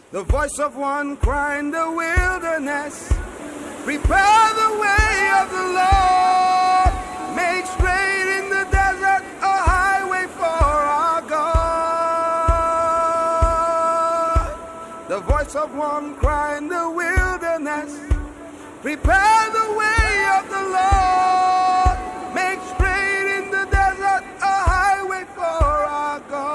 The voice of one crying in the wilderness, prepare the way of the Lord, make straight in the desert a highway for our God. The voice of one crying in the wilderness, prepare the way of the Lord, make straight in the desert a highway for our God.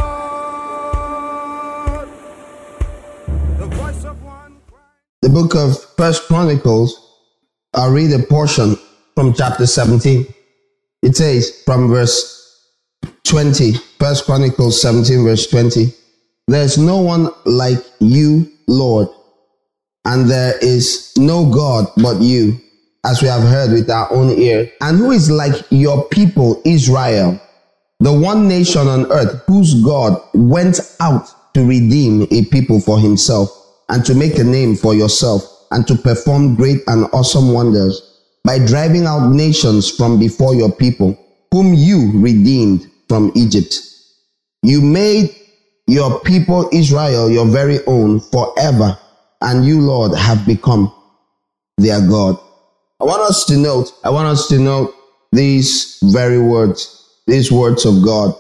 The voice of one crying. The book of First Chronicles, I'll read a portion from chapter 17. It says from verse 20, First Chronicles 17 verse 20, there's no one like you, Lord, and there is no God but you, as we have heard with our own ear. And who is like your people, Israel, the one nation on earth whose God went out to redeem a people for himself and to make a name for yourself and to perform great and awesome wonders by driving out nations from before your people, whom you redeemed from Egypt. You made your people Israel your very own forever, and you, Lord, have become their God. I want us to note these very words, these words of God,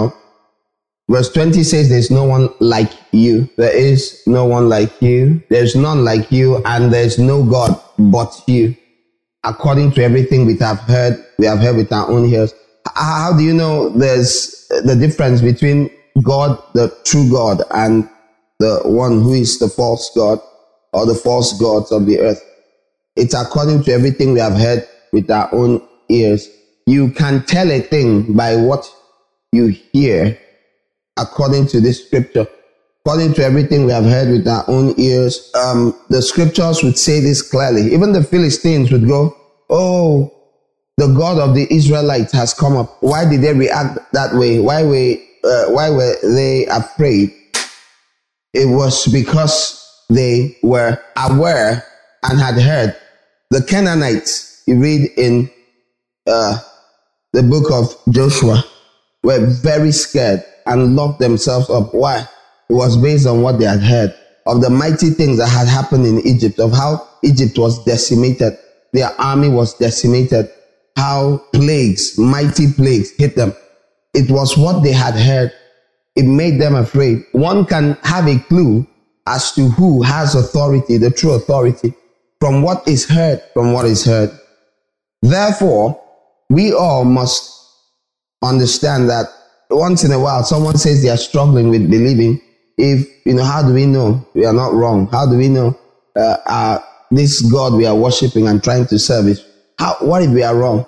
Verse 20 says there's no one like you. There is no one like you. There's none like you, and there's no God but you. According to everything we have heard with our own ears. How do you know there's the difference between God, the true God, and the one who is the false God or the false gods of the earth? It's according to everything we have heard with our own ears. You can tell a thing by what you hear. According to this scripture, according to everything we have heard with our own ears, the scriptures would say this clearly. Even the Philistines would go, oh, the God of the Israelites has come up. Why did they react that way? Why were they afraid? It was because they were aware and had heard. The Canaanites, you read in the book of Joshua, were very scared and locked themselves up. Why? It was based on what they had heard of the mighty things that had happened in Egypt, of how Egypt was decimated, their army was decimated, how plagues, mighty plagues hit them. It was what they had heard. It made them afraid. One can have a clue as to who has authority, the true authority, from what is heard, Therefore, we all must understand that once in a while, someone says they are struggling with believing. How do we know we are not wrong? How do we know this God we are worshiping and trying to serve is? What if we are wrong?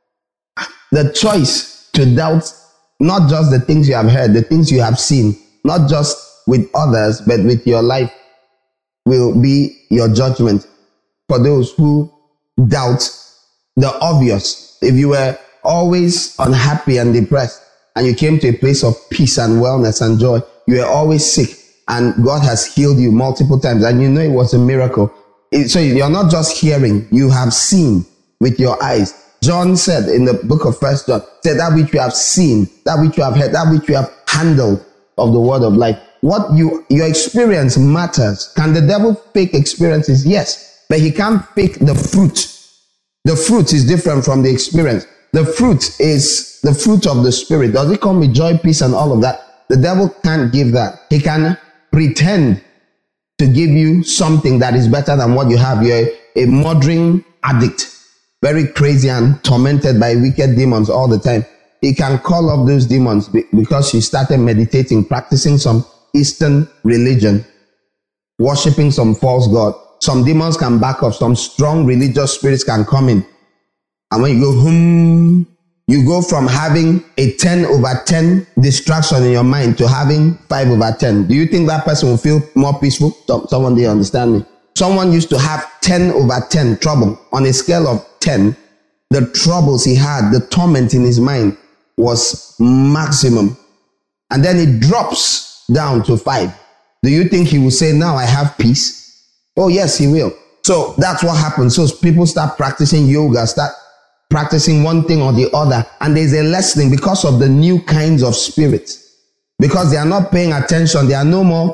The choice to doubt not just the things you have heard, the things you have seen, not just with others, but with your life, will be your judgment for those who doubt the obvious. If you were always unhappy and depressed, and you came to a place of peace and wellness and joy, you were always sick, and God has healed you multiple times, and you know it was a miracle. So you're not just hearing, you have seen with your eyes. John said in the book of First John, said that which you have seen, that which you have heard, that which you have handled of the word of life. What your experience matters. Can the devil fake experiences? Yes, but he can't fake the fruit. The fruit is different from the experience. The fruit is the fruit of the Spirit. Does it come with joy, peace, and all of that? The devil can't give that. He can pretend to give you something that is better than what you have. You're a murdering addict, very crazy and tormented by wicked demons all the time. He can call up those demons because you started meditating, practicing some Eastern religion, worshiping some false god. Some demons can back off. Some strong religious spirits can come in. And when you go, you go from having a 10/10 distraction in your mind to having 5/10. Do you think that person will feel more peaceful? Someone didn't understand me. Someone used to have 10/10 trouble. On a scale of 10, the troubles he had, the torment in his mind was maximum. And then it drops down to 5. Do you think he will say, now I have peace? Oh, yes, he will. So that's what happens. So people start practicing yoga, start practicing one thing or the other, and there's a lessening because of the new kinds of spirits, because they are not paying attention. They are no more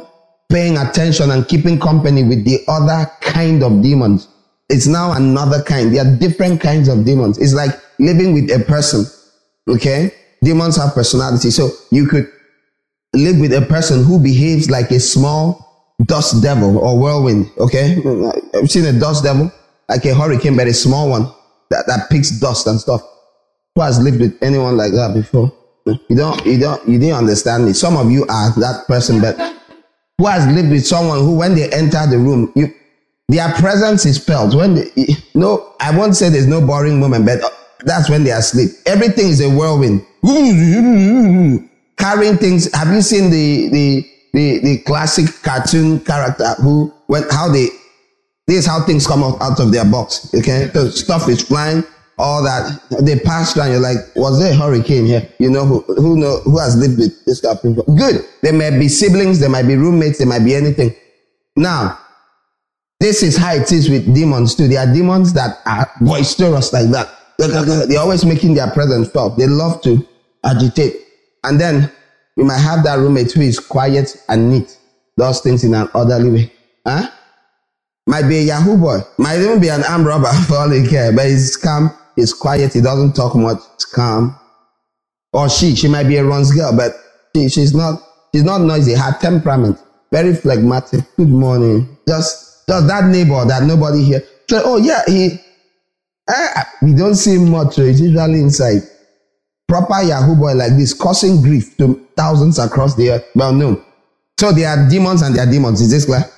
paying attention and keeping company with the other kind of demons. It's now another kind. There are different kinds of demons. It's like living with a person. Okay? Demons have personality. So you could live with a person who behaves like a small dust devil or whirlwind. Okay? Have you seen a dust devil? Like a hurricane, but a small one that picks dust and stuff. Who has lived with anyone like that before? You didn't understand me. Some of you are that person, but who has lived with someone who, when they enter the room, their presence is felt. I won't say there's no boring moment, but that's when they are asleep. Everything is a whirlwind. Carrying things. Have you seen the classic cartoon character this is how things come out of their box. Okay? So stuff is flying, all that. They pass through and you're like, was there a hurricane here? You know who has lived with this stuff before? Good. There may be siblings, there might be roommates, there might be anything. Now, this is how it is with demons too. There are demons that are boisterous like that. They're always making their presence felt. They love to agitate. And then you might have that roommate who is quiet and neat, does things in an orderly way. Huh? Might be a Yahoo boy. Might even be an armed robber for all they care. But he's calm, he's quiet, he doesn't talk much, he's calm. Or she might be a runs girl, but she's not noisy. Her temperament, very phlegmatic. Good morning. Just that neighbor that nobody here. So, oh yeah, we don't see him much, so he's usually inside. Proper Yahoo boy like this, causing grief to thousands across the earth. Well, no. So there are demons and there are demons. Is this clear?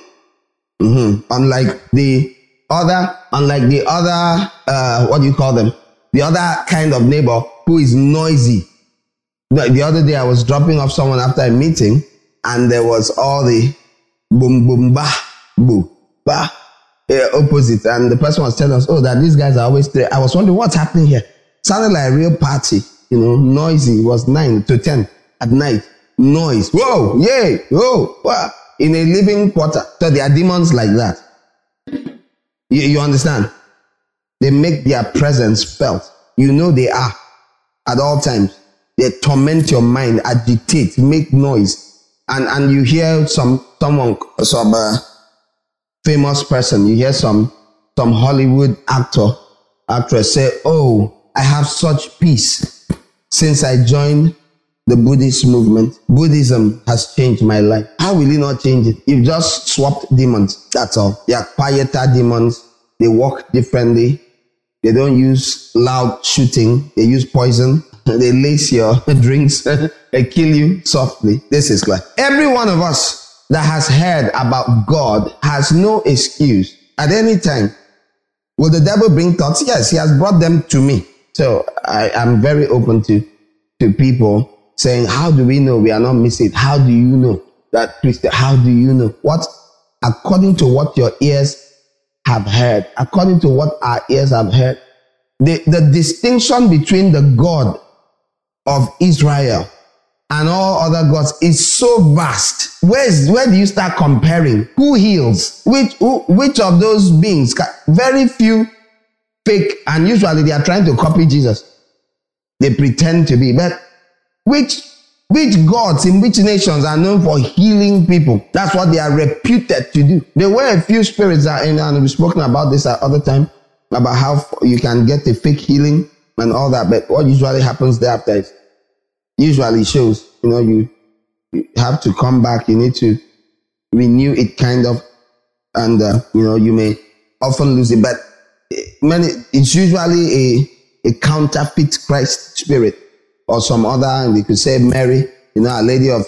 Unlike the other, what do you call them? The other kind of neighbor who is noisy. The other day I was dropping off someone after a meeting and there was all the boom, boom, bah, boo, bah, opposite. And the person was telling us, that these guys are always there. I was wondering what's happening here. Sounded like a real party, noisy. It was 9 to 10 at night. Noise. Whoa, yay, whoa, wow. In a living quarter. So there are demons like that. You understand? They make their presence felt. They are at all times. They torment your mind, agitate, make noise. And you hear some famous person, you hear some Hollywood actress say, I have such peace since I joined the Buddhist movement. Buddhism has changed my life. How will it not change it? You've just swapped demons. That's all. They are quieter demons. They walk differently. They don't use loud shooting. They use poison. They lace your drinks. They kill you softly. This is clear. Every one of us that has heard about God has no excuse at any time. Will the devil bring thoughts? Yes, he has brought them to me. So I am very open to people saying, how do we know we are not missing? How do you know that, Christian? How do you know? What? According to what your ears have heard. According to what our ears have heard. The distinction between the God of Israel and all other gods is so vast. Where do you start comparing? Who heals? Which of those beings? Very few fake, and usually they are trying to copy Jesus. They pretend to be, but which gods in which nations are known for healing people? That's what they are reputed to do. There were a few spirits and we've spoken about this at other time, about how you can get a fake healing and all that, but what usually happens thereafter is usually shows, you have to come back, you need to renew it kind of, and you may often lose it, but it's usually a counterfeit Christ spirit or some other, and we could say Mary, a lady of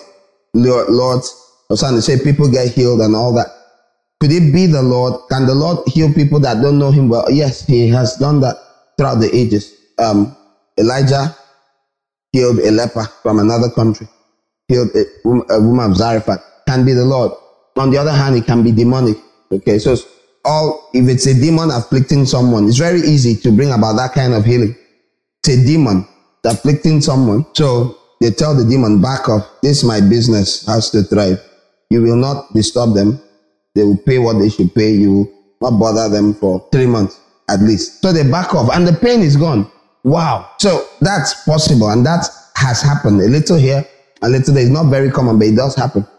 Lord's, or something. They say people get healed and all that. Could it be the Lord? Can the Lord heal people that don't know him well? Yes, he has done that throughout the ages. Elijah healed a leper from another country, healed a woman of Zarephath. Can be the Lord. On the other hand, it can be demonic. Okay, so if it's a demon afflicting someone, it's very easy to bring about that kind of healing. It's a demon afflicting someone. So they tell the demon, back off. This my business has to thrive. You will not disturb them. They will pay what they should pay. You will not bother them for 3 months at least. So they back off and the pain is gone. Wow. So that's possible, and that has happened. A little here, a little there. It's not very common, but it does happen.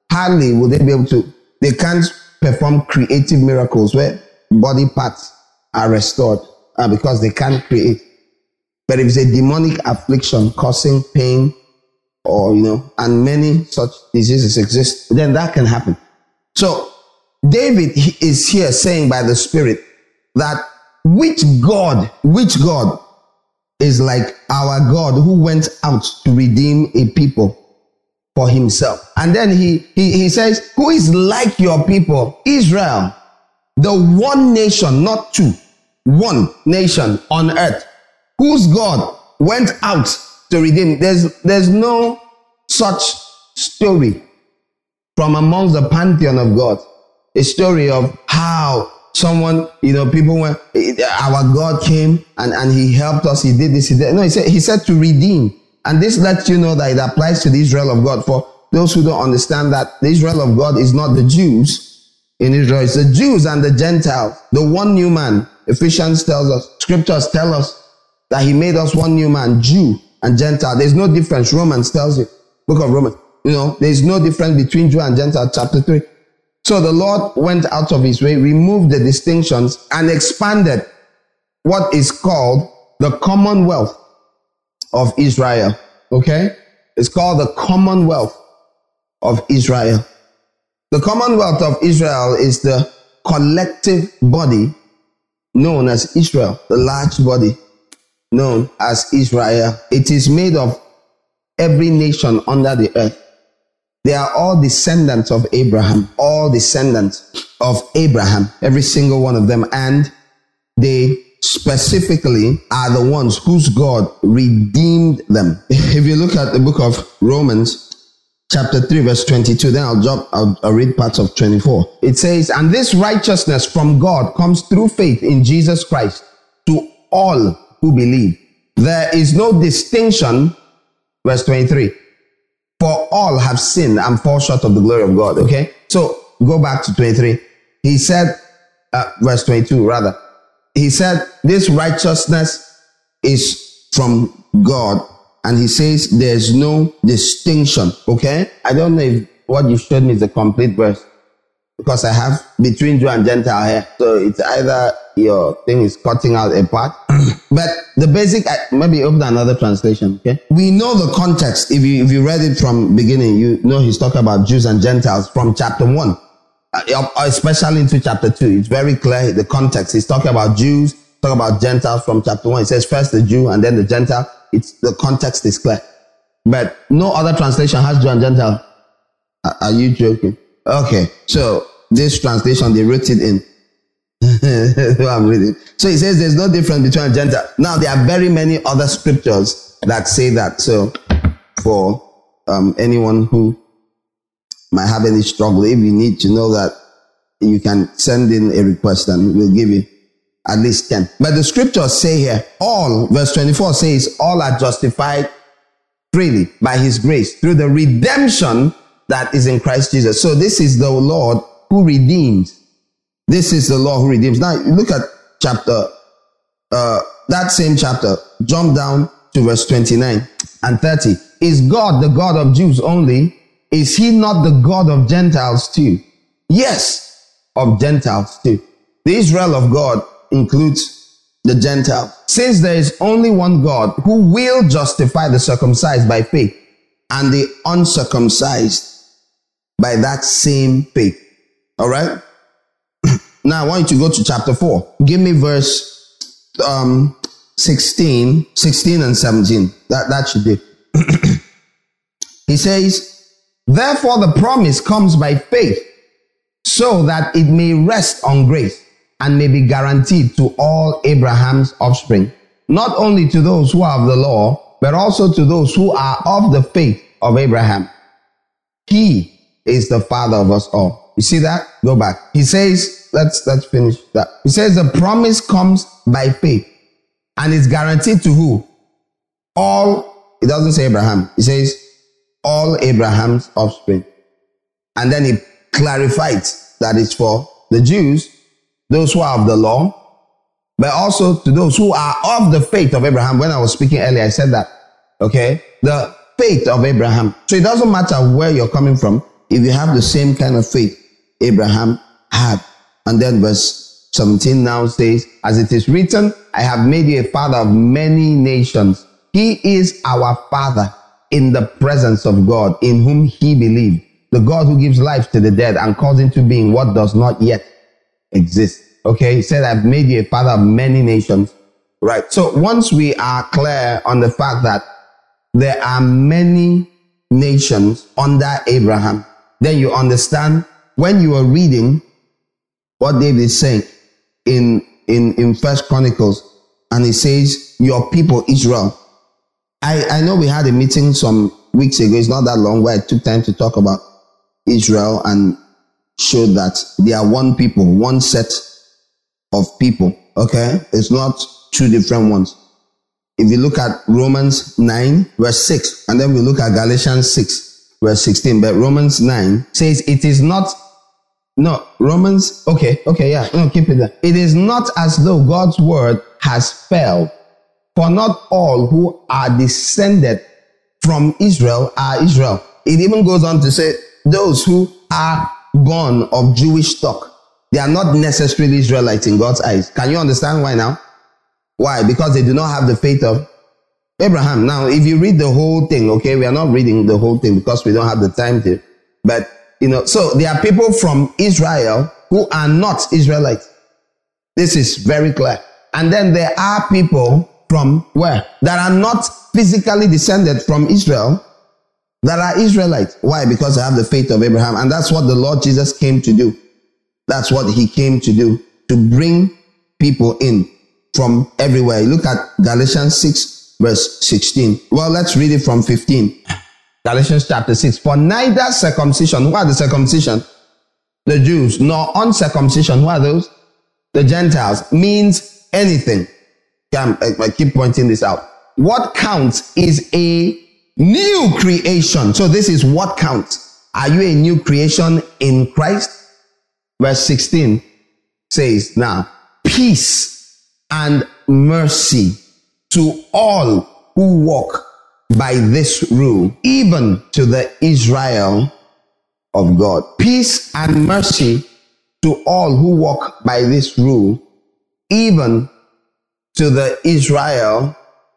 hardly will they be able to, they can't perform creative miracles where body parts are restored because they can't create. But if it's a demonic affliction causing pain or, and many such diseases exist, then that can happen. So David is here saying by the Spirit that which God is like our God who went out to redeem a people for himself. And then he says, who is like your people, Israel, the one nation, not two, one nation on earth, whose God went out to redeem. There's no such story from amongst the pantheon of God. A story of how someone, people went, our God came and he helped us, he did this, he did. No, he said to redeem. And this lets you know that it applies to the Israel of God. For those who don't understand that the Israel of God is not the Jews in Israel, it's the Jews and the Gentiles, the one new man. Ephesians tells us, scriptures tell us that he made us one new man, Jew and Gentile. There's no difference. Romans tells you, book of Romans, there's no difference between Jew and Gentile, chapter 3. So the Lord went out of his way, removed the distinctions, and expanded what is called the Commonwealth of Israel. Okay? It's called the Commonwealth of Israel. The Commonwealth of Israel is the collective body known as Israel, the large body known as Israel. It is made of every nation under the earth. They are all descendants of Abraham, every single one of them. And they specifically are the ones whose God redeemed them. If you look at the book of Romans, chapter 3, verse 22, then I'll read parts of 24. It says, and this righteousness from God comes through faith in Jesus Christ to all who believe. There is no distinction, verse 23. For all have sinned and fall short of the glory of God. Okay? So go back to 23. He said, verse 22 rather. He said, this righteousness is from God. And he says there's no distinction. Okay? I don't know if what you showed me is the complete verse, because I have between Jew and Gentile here. So it's either your thing is cutting out a part. But the basic, maybe open another translation. Okay? We know the context. If you read it from beginning, you know he's talking about Jews and Gentiles from chapter 1, especially into chapter 2. It's very clear, the context. He's talking about Jews, talking about Gentiles from chapter 1. It says first the Jew and then the Gentile. The context is clear. But no other translation has Jew and Gentile. Are you joking? Okay, so this translation, they wrote it in. I'm reading. So it says there's no difference between a Gentile. Now, there are very many other scriptures that say that. So for anyone who might have any struggle, if you need to know that, you can send in a request and we'll give you at least 10. But the scriptures say here, all, verse 24 says, all are justified freely by his grace through the redemption that is in Christ Jesus. So this is the Lord who redeems. This is the Lord who redeems. Now look at chapter, that same chapter, jump down to verse 29 and 30. Is God the God of Jews only? Is he not the God of Gentiles too? Yes, of Gentiles too. The Israel of God includes the Gentile. Since there is only one God who will justify the circumcised by faith and the uncircumcised by that same faith. All right? Now I want you to go to chapter 4. Give me verse 16 and 17. That should be. He says, therefore the promise comes by faith, so that it may rest on grace and may be guaranteed to all Abraham's offspring, not only to those who are of the law, but also to those who are of the faith of Abraham. He is the father of us all. You see that? Go back. He says, let's finish that. He says the promise comes by faith and it's guaranteed to who? All, it doesn't say Abraham. It says all Abraham's offspring. And then he clarifies that it's for the Jews, those who are of the law, but also to those who are of the faith of Abraham. When I was speaking earlier, I said that. Okay? The faith of Abraham. So it doesn't matter where you're coming from. if you have the same kind of faith Abraham had. And then verse 17 now says, as it is written, I have made you a father of many nations. He is our father in the presence of God, in whom he believed, the God who gives life to the dead and calls into being what does not yet exist. Okay, he said, I've made you a father of many nations. Right. So once we are clear on the fact that there are many nations under Abraham, then you understand when you are reading what David is saying in First Chronicles, and he says, your people Israel. I know we had a meeting some weeks ago, it's not that long, where I took time to talk about Israel and showed that they are one people, one set of people. Okay? It's not two different ones. If you look at Romans 9 verse 6, and then we look at Galatians 6 verse 16, but Romans 9 says it is not, keep it there. It is not as though God's word has failed, for not all who are descended from Israel are Israel. It even goes on to say those who are born of Jewish stock, they are not necessarily Israelites in God's eyes. Can you understand why now? Why? Because they do not have the faith of Abraham. Now, if you read the whole thing, okay, we are not reading the whole thing because we don't have the time to, but, so there are people from Israel who are not Israelites. This is very clear. And then there are people from where? That are not physically descended from Israel, that are Israelites. Why? Because they have the faith of Abraham. And that's what the Lord Jesus came to do. That's what he came to do, to bring people in from everywhere. Look at Galatians 6 verse 16. Well, let's read it from 15. Galatians chapter 6. For neither circumcision, who are the circumcision? The Jews, nor uncircumcision, who are those? The Gentiles, means anything. I keep pointing this out. What counts is a new creation. So this is what counts. Are you a new creation in Christ? Verse 16 says, now, peace and mercy to all who walk by this rule, even to the Israel of God. Peace and mercy to all who walk by this rule, even to the Israel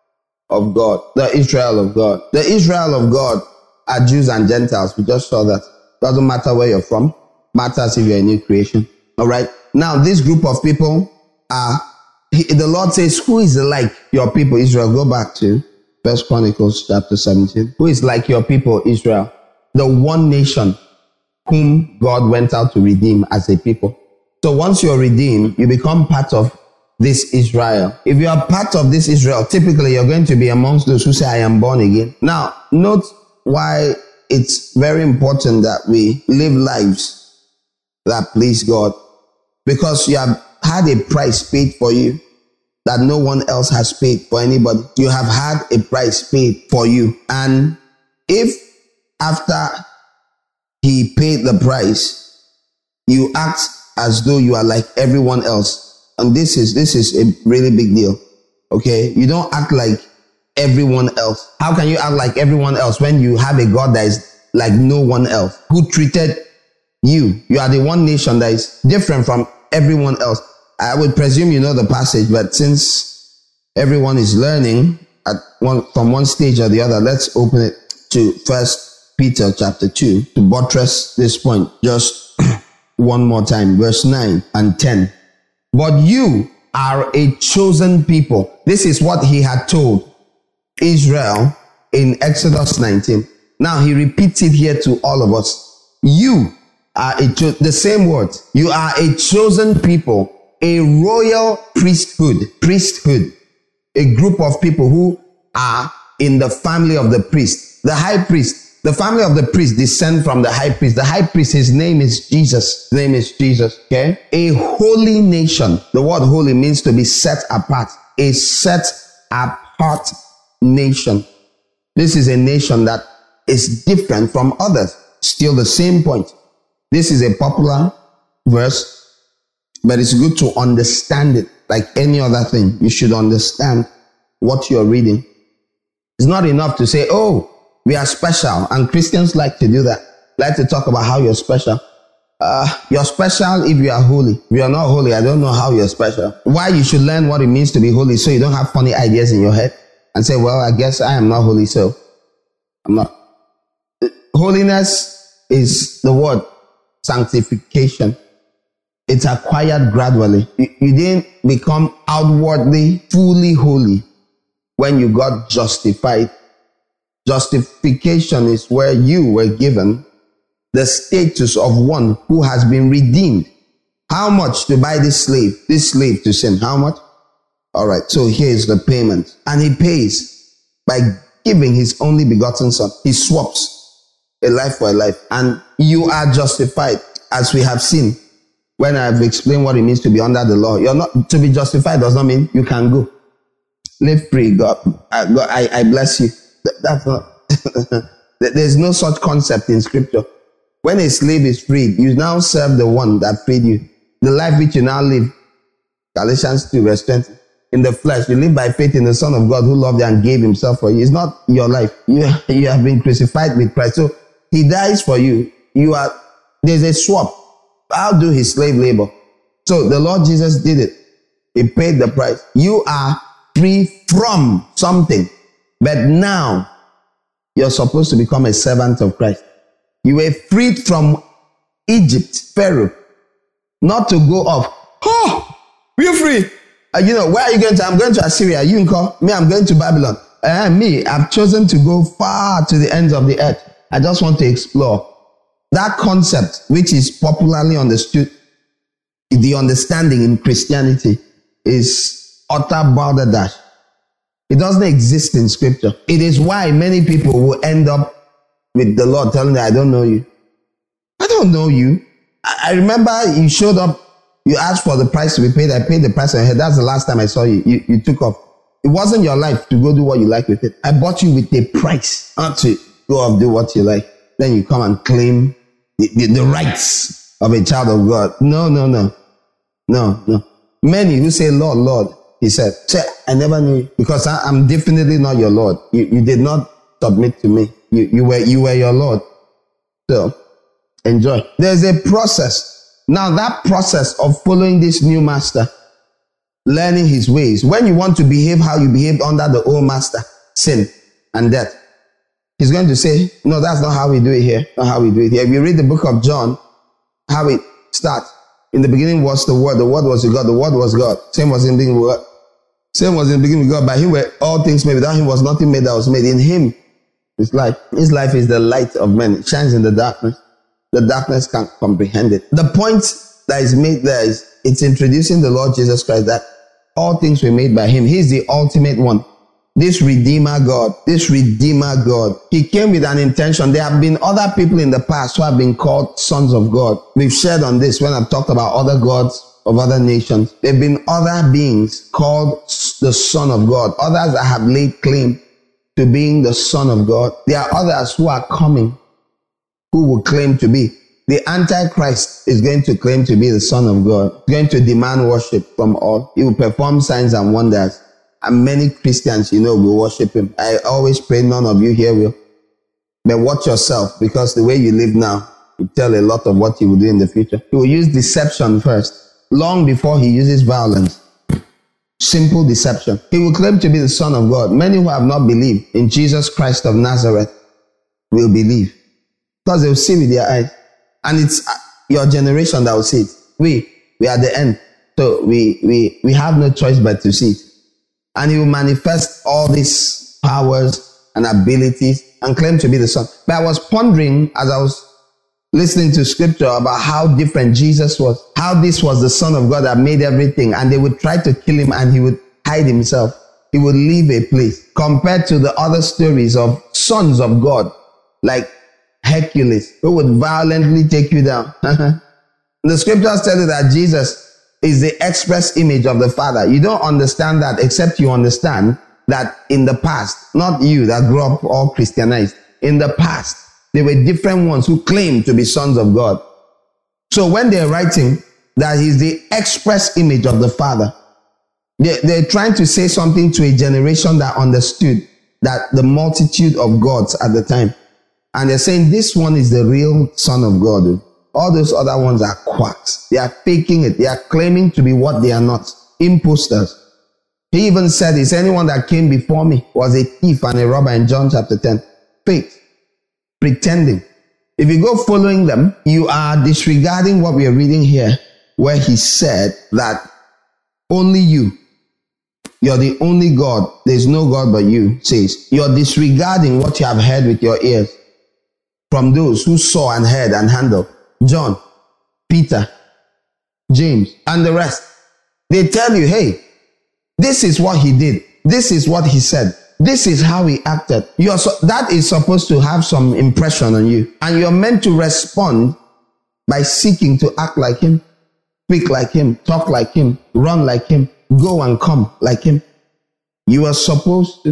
of God. The Israel of God. The Israel of God are Jews and Gentiles. We just saw that. Doesn't matter where you're from. Matters if you're a new creation. All right. Now, this group of people are, the Lord says, who is like your people, Israel? Go back to First Chronicles chapter 17. Who is like your people, Israel? The one nation whom God went out to redeem as a people. So once you're redeemed, you become part of this Israel. If you are part of this Israel, typically you're going to be amongst those who say, I am born again. Now, note why it's very important that we live lives that please God, because you have had a price paid for you that no one else has paid for anybody. You have had a price paid for you. And if after he paid the price, you act as though you are like everyone else, and this is a really big deal. Okay? You don't act like everyone else. How can you act like everyone else when you have a God that is like no one else, who treated you? You are the one nation that is different from everyone else. I would presume you know the passage, but since everyone is learning from one stage or the other, let's open it to First Peter chapter 2 to buttress this point just one more time. Verse 9 and 10. But you are a chosen people. This is what he had told Israel in Exodus 19. Now he repeats it here to all of us. You are the same word. You are a chosen people, a royal priesthood, a group of people who are in the family of the priest, the high priest. The family of the priest descend from the high priest. The high priest, his name is Jesus. His name is Jesus. Okay? A holy nation. The word holy means to be set apart. A set apart nation. This is a nation that is different from others. Still the same point. This is a popular verse, but it's good to understand it like any other thing. You should understand what you're reading. It's not enough to say, oh, we are special, and Christians like to do that. like to talk about how you're special. You're special if you are holy. If you're not holy, I don't know how you're special. Why you should learn what it means to be holy, so you don't have funny ideas in your head and say, well, I guess I am not holy, so I'm not. Holiness is the word sanctification. It's acquired gradually. You didn't become outwardly fully holy when you got justified. Justification is where you were given the status of one who has been redeemed. How much to buy this slave to sin? How much? All right, so here's the payment. And he pays by giving his only begotten son. He swaps a life for a life. And you are justified, as we have seen when I've explained what it means to be under the law. You're not to be justified does not mean you can go. Live free, God. I bless you. That's not. There's no such concept in scripture. When a slave is freed, you now serve the one that freed you. The life which you now live, Galatians 2 verse 20, in the flesh, you live by faith in the Son of God who loved you and gave himself for you. It's not your life. You have been crucified with Christ. So he dies for you. There's a swap. I'll do his slave labor. So the Lord Jesus did it. He paid the price. You are free from something. But now you're supposed to become a servant of Christ. You were freed from Egypt, Pharaoh, not to go off. Oh, we're free. Where are you going to? I'm going to Assyria. You call me, I'm going to Babylon. I've chosen to go far to the ends of the earth. I just want to explore. That concept, which is popularly understood, the understanding in Christianity is utter balderdash. It doesn't exist in scripture. It is why many people will end up with the Lord telling them, I don't know you. I don't know you. I remember you showed up, you asked for the price to be paid. I paid the price on your head. That's the last time I saw you. You took off. It wasn't your life to go do what you like with it. I bought you with a price, not to go off, do what you like. Then you come and claim the rights of a child of God. No. Many who say, Lord, Lord, he said, I never knew you because I'm definitely not your Lord. You did not submit to me. You were your Lord. So enjoy. There's a process. Now that process of following this new master, learning his ways. When you want to behave how you behaved under the old master, sin and death, he's going to say, no, that's not how we do it here. Not how we do it here. If you read the book of John, how it starts. In the beginning was the Word was with God, the Word was God. Same was in the beginning with God. Same was in the beginning with God. By him were all things made. Without him was nothing made that was made. In him is life. His life is the light of men. It shines in the darkness. The darkness can't comprehend it. The point that is made there is it's introducing the Lord Jesus Christ, that all things were made by him. He's the ultimate one. This Redeemer God, he came with an intention. There have been other people in the past who have been called sons of God. We've shared on this when I've talked about other gods of other nations. There have been other beings called the Son of God, others that have laid claim to being the Son of God. There are others who are coming who will claim to be. The Antichrist is going to claim to be the Son of God. He's going to demand worship from all. He will perform signs and wonders. And many Christians, will worship him. I always pray none of you here will. But watch yourself, because the way you live now will tell a lot of what he will do in the future. He will use deception first, long before he uses violence. Simple deception. He will claim to be the Son of God. Many who have not believed in Jesus Christ of Nazareth will believe, because they will see with their eyes. And it's your generation that will see it. We are at the end. So we have no choice but to see it. And he will manifest all these powers and abilities and claim to be the Son. But I was pondering as I was listening to scripture about how different Jesus was. How this was the Son of God that made everything. And they would try to kill him and he would hide himself. He would leave a place. Compared to the other stories of sons of God, like Hercules, who would violently take you down. The scriptures tell you that Jesus is the express image of the Father. You don't understand that except you understand that in the past, not you that grew up all Christianized, in the past, there were different ones who claimed to be sons of God. So when they're writing that he's the express image of the Father, they're trying to say something to a generation that understood that the multitude of gods at the time. And they're saying this one is the real Son of God. All those other ones are quacks. They are faking it. They are claiming to be what they are not. Imposters. He even said, is anyone that came before me was a thief and a robber in John chapter 10. Fake. Pretending. If you go following them, you are disregarding what we are reading here, where he said that only you're the only God. There's no God but you, says. You're disregarding what you have heard with your ears from those who saw and heard and handled. John, Peter, James, and the rest. They tell you, hey, this is what he did. This is what he said. This is how he acted. That is supposed to have some impression on you. And you're meant to respond by seeking to act like him, speak like him, talk like him, run like him, go and come like him. You're supposed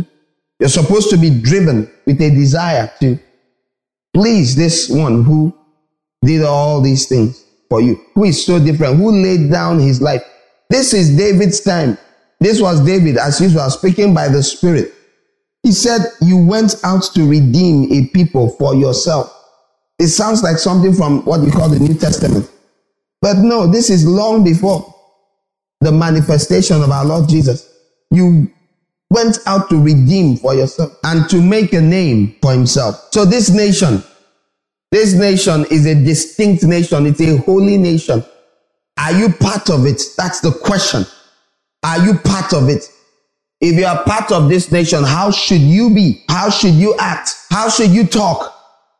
to be driven with a desire to please this one who did all these things for you, who is so different, who laid down his life. This is David's time. This was David, as usual, speaking by the Spirit. He said, you went out to redeem a people for yourself. It sounds like something from what you call the New Testament. But no, this is long before the manifestation of our Lord Jesus. You went out to redeem for yourself and to make a name for himself. So this nation is a distinct nation. It's a holy nation. Are you part of it? That's the question. Are you part of it? If you are part of this nation, how should you be? How should you act? How should you talk?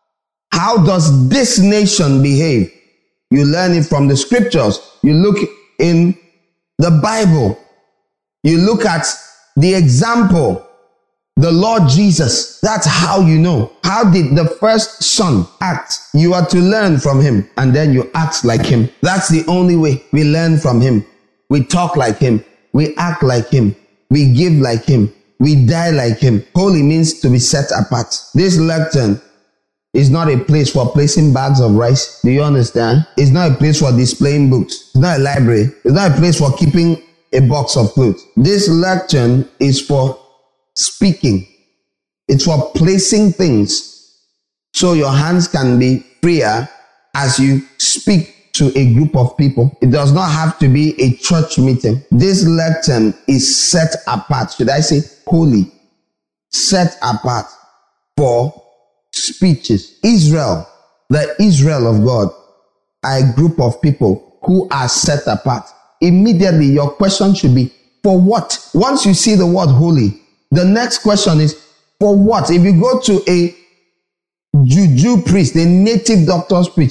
How does this nation behave? You learn it from the scriptures. You look in the Bible. You look at the example, the Lord Jesus. That's how you know. How did the first son act? You are to learn from him, and then you act like him. That's the only way we learn from him. We talk like him. We act like him. We give like him. We die like him. Holy means to be set apart. This lectern is not a place for placing bags of rice. Do you understand? It's not a place for displaying books. It's not a library. It's not a place for keeping a box of clothes. This lectern is for speaking. It's for placing things so your hands can be freer as you speak to a group of people. It does not have to be a church meeting. This lectern is set apart. Should I say holy? Set apart for speeches. Israel, the Israel of God, are a group of people who are set apart. Immediately, your question should be, for what? Once you see the word holy, the next question is, for what? If you go to a juju priest, a native doctor's priest,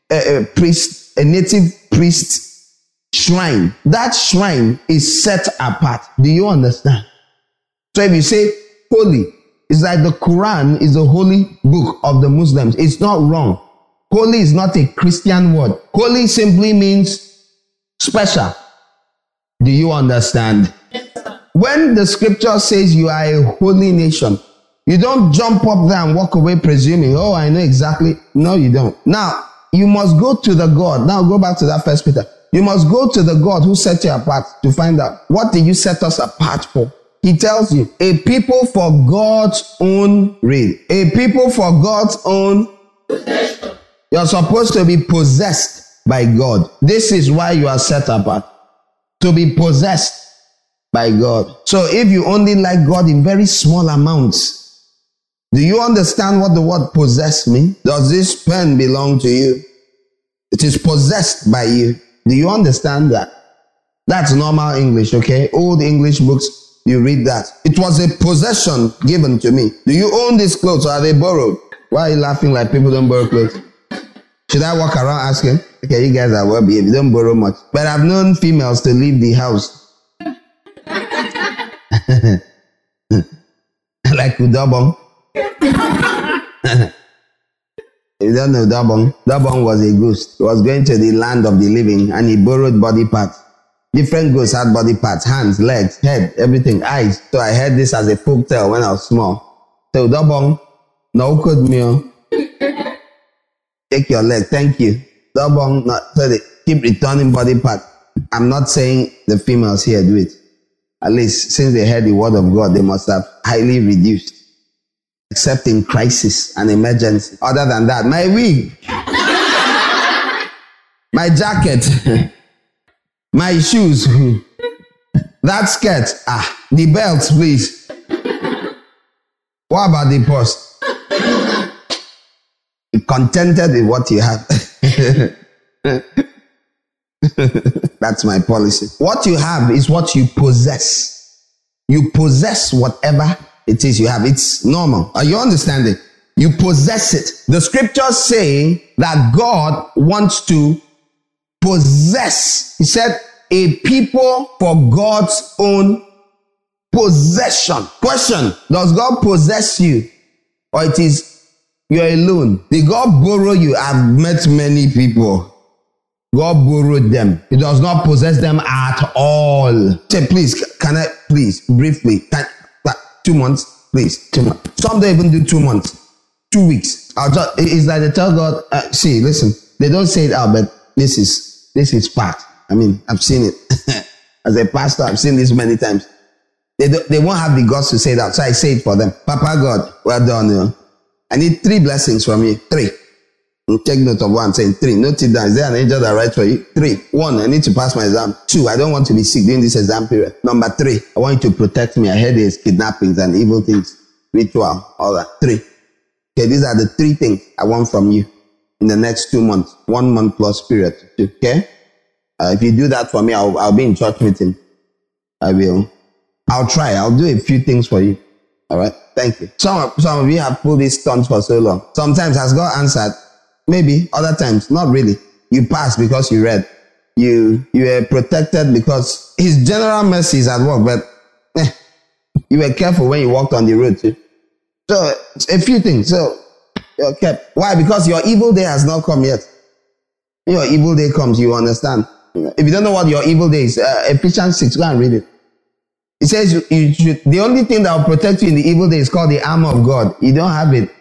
a native priest shrine, that shrine is set apart. Do you understand? So if you say holy, it's like the Quran is a holy book of the Muslims. It's not wrong. Holy is not a Christian word. Holy simply means special. Do you understand? When the scripture says you are a holy nation, you don't jump up there and walk away presuming, oh, I know exactly. No, you don't. Now, you must go to the God. Now go back to that First Peter. You must go to the God who set you apart to find out, what did you set us apart for? He tells you, a people for God's own read. A people for God's own possession. You're supposed to be possessed by God. This is why you are set apart. To be possessed by God. So if you only like God in very small amounts, do you understand what the word possess means? Does this pen belong to you? It is possessed by you. Do you understand that? That's normal English, okay? Old English books, you read that. It was a possession given to me. Do you own these clothes or are they borrowed? Why are you laughing like people don't borrow clothes? Should I walk around asking? Okay, you guys are well behaved. You don't borrow much. But I've known females to leave the house. Like Udabong. You don't know Dabong. Dabong was a ghost. He was going to the land of the living and he borrowed body parts. Different ghosts had body parts, hands, legs, head, everything, eyes. So I heard this as a folk tale when I was small. So Dabong, no could meal. Take your leg, thank you. Dabong, so they keep returning body parts. I'm not saying the females here do it. At least since they heard the word of God, they must have highly reduced. except in crisis and emergency. Other than that, my wig, my jacket, my shoes, that skirt, the belt, please. What about the purse? Be contented with what you have. That's my policy. What you have is what you possess. You possess whatever it is you have. It's normal. Are you understanding? You possess it. The scriptures say that God wants to possess. He said, a people for God's own possession. Question, does God possess you? Or it is you're alone? Did God borrow you? I've met many people. God borrowed them. He does not possess them at all. Say, please, can I, please, briefly, 2 months, please, 2 months. Some don't even do 2 months, 2 weeks. It's like they tell God, see, listen, they don't say it out, but this is fact. I mean, I've seen it. As a pastor, I've seen this many times. They won't have the guts to say that, so I say it for them. Papa God, well done. You know. I need 3 blessings from you. 3. Take note of one, saying 3. Note it down. Is there an angel that writes for you? 3. 1, I need to pass my exam. 2, I don't want to be sick during this exam period. Number 3, I want you to protect me. I heard there's kidnappings and evil things, ritual, all that. 3. Okay, these are the 3 things I want from you in the next 2 months. 1 month plus period. Okay? If you do that for me, I'll be in church meeting. I will. I'll try. I'll do a few things for you. All right? Thank you. Some of you have pulled these stunts for so long. Sometimes has God answered? Maybe. Other times, not really. You passed because you read. You were protected because His general mercy is at work, but you were careful when you walked on the road too. So, a few things. So, you're kept. Why? Because your evil day has not come yet. When your evil day comes, you understand. If you don't know what your evil day is, Ephesians 6, go and read it. It says the only thing that will protect you in the evil day is called the armor of God. You don't have it.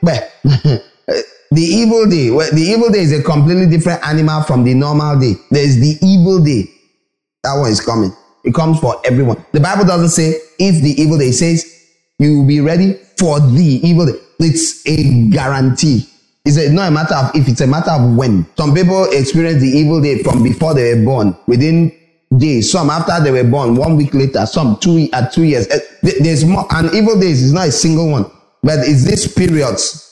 The evil day is a completely different animal from the normal day. There is the evil day. That one is coming. It comes for everyone. The Bible doesn't say if the evil day. It says you will be ready for the evil day. It's a guarantee. It's not a matter of if, it's a matter of when. Some people experience the evil day from before they were born, within days. Some after they were born, 1 week later. Some 2 years. There's more. And evil days is not a single one, but it's these periods.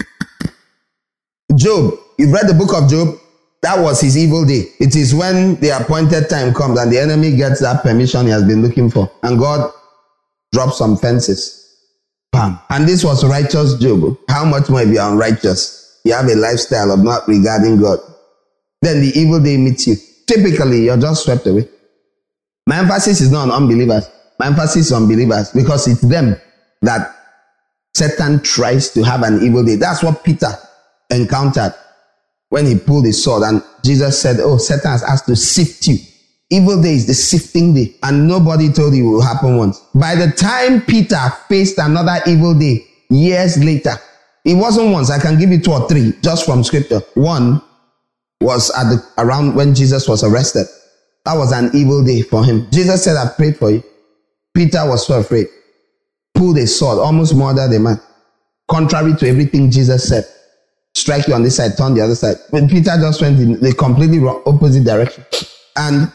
Job, you've read the book of Job. That was his evil day. It is when the appointed time comes and the enemy gets that permission he has been looking for, and God drops some fences. Bam. And this was righteous Job. How much more if you are unrighteous? You have a lifestyle of not regarding God. Then the evil day meets you. Typically, you're just swept away. My emphasis is not on unbelievers. My emphasis is on believers, because it's them that Satan tries to have an evil day. That's what Peter encountered when he pulled his sword, and Jesus said, oh, Satan has asked to sift you. Evil day is the sifting day, and nobody told you it will happen once. By the time Peter faced another evil day years later, it wasn't once. I can give you 2 or 3 just from scripture. One was around when Jesus was arrested. That was an evil day for him. Jesus said, I prayed for you. Peter was so afraid. Pulled a sword, almost murdered a man. Contrary to everything Jesus said. Strike you on this side, turn the other side. When Peter just went in the completely wrong, opposite direction. And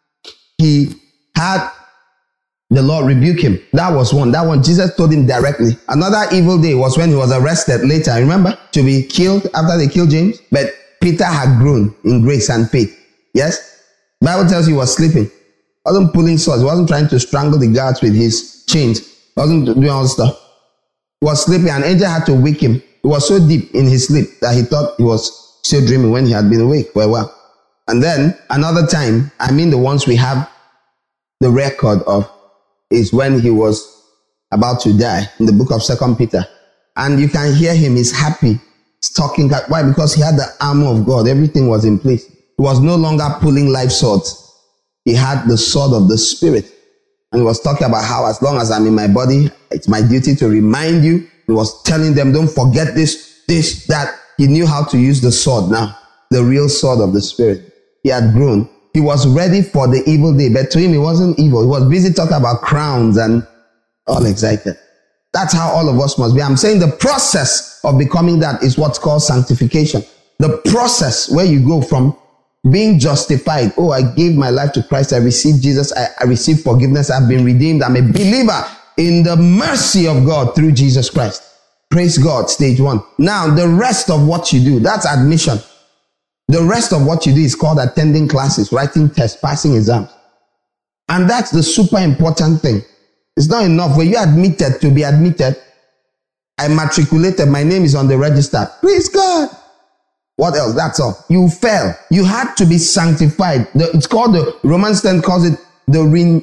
he had the Lord rebuke him. That was one. That one, Jesus told him directly. Another evil day was when he was arrested later, remember? To be killed after they killed James. But Peter had grown in grace and faith. Yes? The Bible tells you he was sleeping. He wasn't pulling swords. He wasn't trying to strangle the guards with his chains. He wasn't doing all this stuff. He was sleeping. An angel had to wake him. He was so deep in his sleep that he thought he was still dreaming when he had been awake for a while. And then another time, I mean the ones we have the record of, is when he was about to die in the book of 2 Peter. And you can hear him, he's happy. He's talking. Why? Because he had the armor of God. Everything was in place. He was no longer pulling life swords. He had the sword of the Spirit. And he was talking about how as long as I'm in my body, it's my duty to remind you. He was telling them, don't forget this, that. He knew how to use the sword now. The real sword of the Spirit. He had grown. He was ready for the evil day. But to him, it wasn't evil. He was busy talking about crowns and all excited. That's how all of us must be. I'm saying the process of becoming that is what's called sanctification. The process where you go from being justified. Oh, I gave my life to Christ. I received Jesus. I received forgiveness. I've been redeemed. I'm a believer in the mercy of God through Jesus Christ. Praise God, stage 1. Now, the rest of what you do, that's admission. The rest of what you do is called attending classes, writing tests, passing exams. And that's the super important thing. It's not enough. When you admitted to be admitted, I matriculated, my name is on the register. Praise God. What else? That's all. You fell. You had to be sanctified. It's called the, Romans 10 calls it the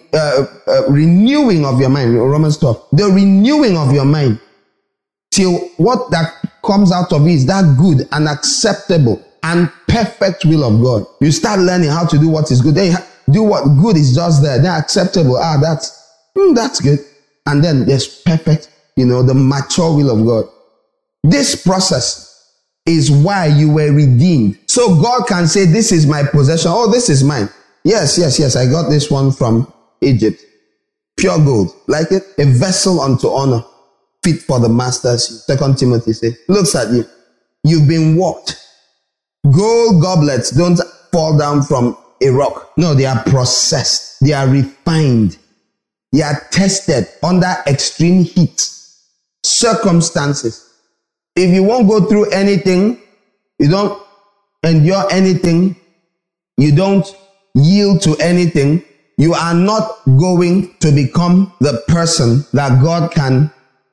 renewing of your mind. Romans 12. The renewing of your mind. Till what that comes out of it is that good and acceptable and perfect will of God. You start learning how to do what is good. Then you do what good is just there. Then acceptable. That's good. And then there's perfect, the mature will of God. This process is why you were redeemed. So God can say, this is my possession. Oh, this is mine. Yes. I got this one from Egypt. Pure gold. Like it? A vessel unto honor. Fit for the master's. 2 Timothy says, looks at you. You've been walked. Gold goblets don't fall down from a rock. No, they are processed. They are refined. They are tested under extreme heat. Circumstances. If you won't go through anything, you don't endure anything, you don't yield to anything, you are not going to become the person that God can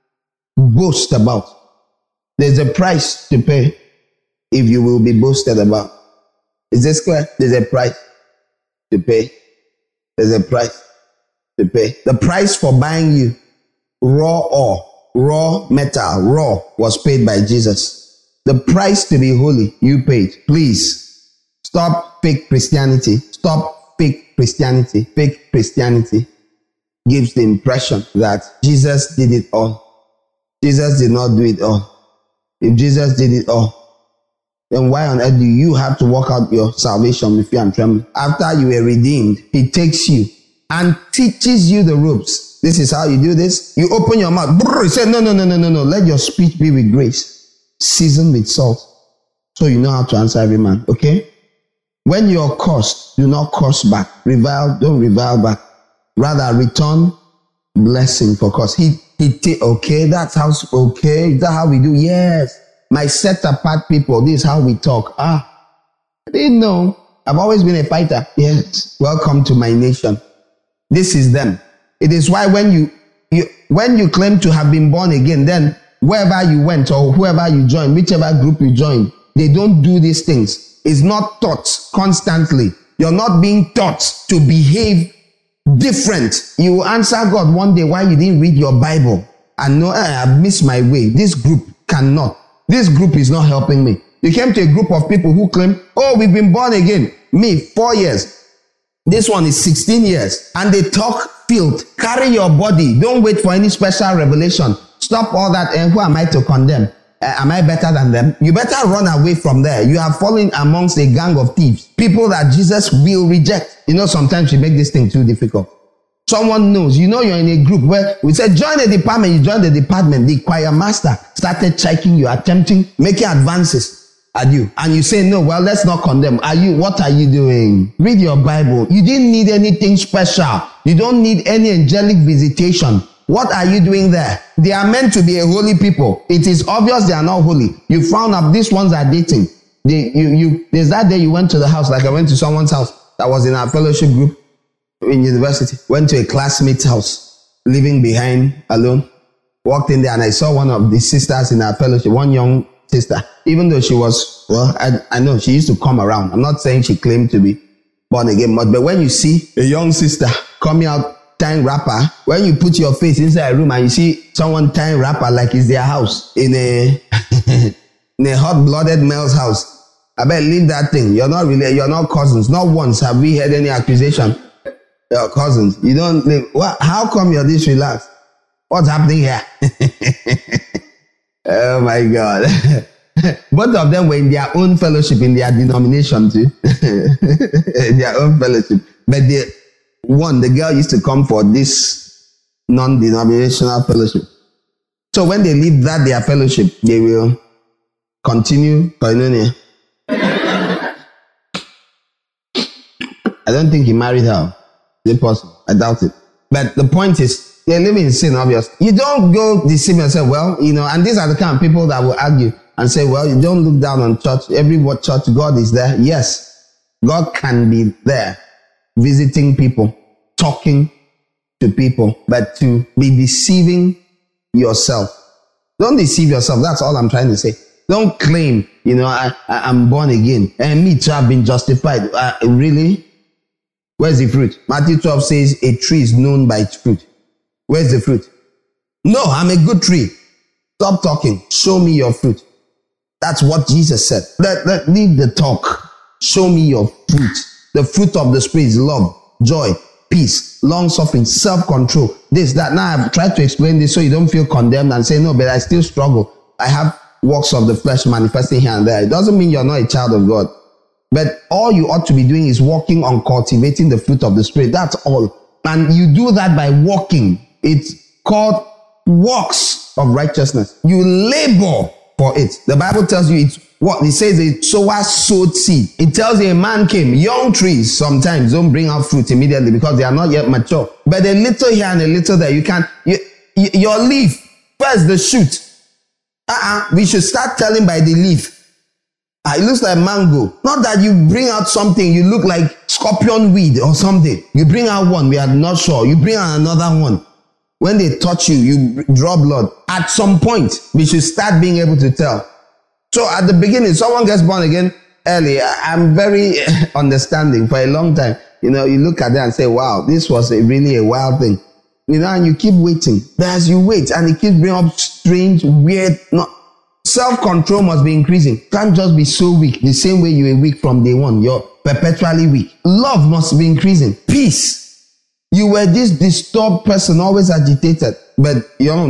boast about. There's a price to pay if you will be boasted about. Is this clear? There's a price to pay. There's a price to pay. The price for buying you raw ore, raw metal, raw, was paid by Jesus. The price to be holy, you paid. Please, stop fake Christianity. Stop fake Christianity. Fake Christianity gives the impression that Jesus did it all. Jesus did not do it all. If Jesus did it all, then why on earth do you have to work out your salvation with fear and trembling? After you were redeemed, he takes you and teaches you the ropes. This is how you do this. You open your mouth. He said, no. Let your speech be with grace, seasoned with salt, so you know how to answer every man. Okay? When you're cursed, do not curse back. Revile, don't revile back. Rather, return blessing for curse. Okay, that's how, okay, is that how we do? Yes. My set apart people, this is how we talk. I didn't know. I've always been a fighter. Yes. Welcome to my nation. This is them. It is why when you claim to have been born again, then wherever you went or whoever you joined, whichever group you joined, they don't do these things. It's not taught constantly. You're not being taught to behave different. You will answer God one day why you didn't read your Bible and know, I've missed my way. This group cannot. This group is not helping me. You came to a group of people who claim, we've been born again. Me, 4 years. This one is 16 years. And they talk filth. Carry your body. Don't wait for any special revelation. Stop all that. And who am I to condemn? Am I better than them? You better run away from there. You have fallen amongst a gang of thieves. People that Jesus will reject. Sometimes we make this thing too difficult. Someone knows. You're in a group where we said, join the department. You join the department. The choir master started checking you, making advances at you. And you say, no, well, let's not condemn. What are you doing? Read your Bible. You didn't need anything special. You don't need any angelic visitation. What are you doing there? They are meant to be a holy people. It is obvious they are not holy. You found out these ones are dating. There's that day you went to the house, like I went to someone's house that was in our fellowship group in university. Went to a classmate's house, living behind alone. Walked in there and I saw one of the sisters in our fellowship, one young sister. Even though she was, I know she used to come around. I'm not saying she claimed to be born again, but when you see a young sister coming out tying wrapper, when you put your face inside a room and you see someone tying wrapper like it's their house in a in a hot-blooded male's house, I bet leave that thing. You're not cousins. Not once have we heard any accusation. You're cousins. You don't live. How come you're this relaxed? What's happening here? Oh my God. Both of them were in their own fellowship, in their denomination too. In their own fellowship. But the girl used to come for this non-denominational fellowship. So when they leave that their fellowship, they will continue koinonia. I don't think he married her. Is it possible? I doubt it. But the point is, they're living in sin, obviously. You don't go deceive yourself. Well, and these are the kind of people that will argue and say, well, you don't look down on church. Every church, God is there. Yes, God can be there, visiting people, talking to people, but to be deceiving yourself. Don't deceive yourself. That's all I'm trying to say. Don't claim, I'm born again. And me too, I've been justified. Really? Where's the fruit? Matthew 12 says a tree is known by its fruit. Where's the fruit? No, I'm a good tree. Stop talking. Show me your fruit. That's what Jesus said. Leave the talk. Show me your fruit. The fruit of the Spirit is love, joy, peace, long-suffering, self-control. This, that. Now I've tried to explain this so you don't feel condemned and say, no, but I still struggle. I have works of the flesh manifesting here and there. It doesn't mean you're not a child of God. But all you ought to be doing is working on cultivating the fruit of the Spirit. That's all. And you do that by walking. It's called works of righteousness. You labor for it. The Bible tells you it's what it says. A sower sowed seed. It tells you a man came. Young trees sometimes don't bring out fruit immediately because they are not yet mature. But a little here and a little there, your leaf, first the shoot. We should start telling by the leaf. It looks like mango. Not that you bring out something, you look like scorpion weed or something. You bring out one, we are not sure. You bring out another one. When they touch you, you draw blood. At some point, we should start being able to tell. So at the beginning, someone gets born again early. I'm very understanding for a long time. You look at that and say, wow, this was really a wild thing. And you keep waiting. But as you wait, and it keeps bringing up strange, weird, self-control must be increasing. Can't just be so weak. The same way you were weak from day one. You're perpetually weak. Love must be increasing. Peace. You were this disturbed person, always agitated. But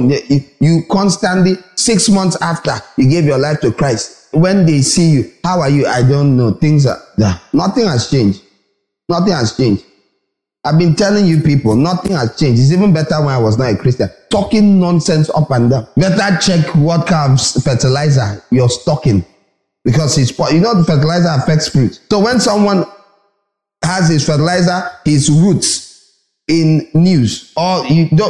you constantly, 6 months after you gave your life to Christ, when they see you, how are you? I don't know. Things are there. Nothing has changed. Nothing has changed. I've been telling you people, nothing has changed. It's even better when I was not a Christian. Talking nonsense up and down. Better check what kind of fertilizer you're stocking. Because the fertilizer affects fruit. So when someone has his fertilizer, his roots in news, or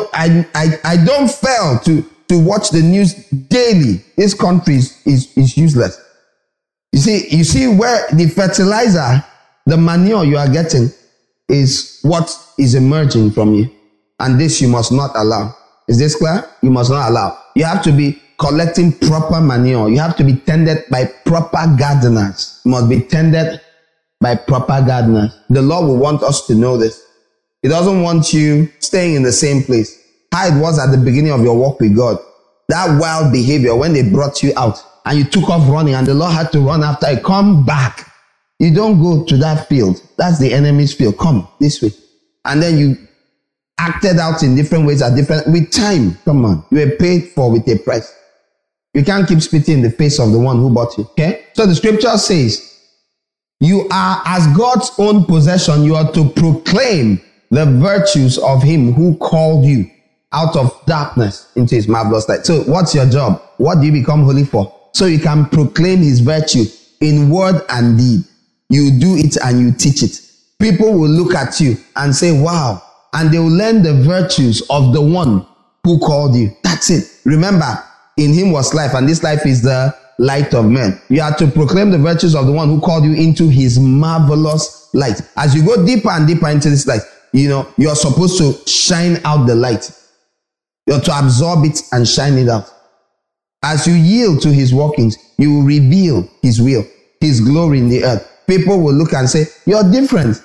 I don't fail to watch the news daily. This country is useless. You see where the fertilizer, the manure you are getting, is what is emerging from you. And this you must not allow. Is this clear? You must not allow. You have to be collecting proper manure. You have to be tended by proper gardeners. You must be tended by proper gardeners. The Lord will want us to know this. He doesn't want you staying in the same place. How it was at the beginning of your walk with God. That wild behavior when they brought you out and you took off running and the Lord had to run after you. Come back. You don't go to that field. That's the enemy's field. Come this way. And then you acted out in different ways with time. Come on. You were paid for with a price. You can't keep spitting in the face of the one who bought you. Okay? So the scripture says, you are as God's own possession. You are to proclaim the virtues of him who called you out of darkness into his marvelous light. So what's your job? What do you become holy for? So you can proclaim his virtue in word and deed. You do it and you teach it. People will look at you and say, wow. And they will learn the virtues of the one who called you. That's it. Remember, in him was life, and this life is the light of men. You are to proclaim the virtues of the one who called you into his marvelous light. As you go deeper and deeper into this light, you're supposed to shine out the light. You're to absorb it and shine it out. As you yield to his workings, you will reveal his will, his glory in the earth. People will look and say, you're different.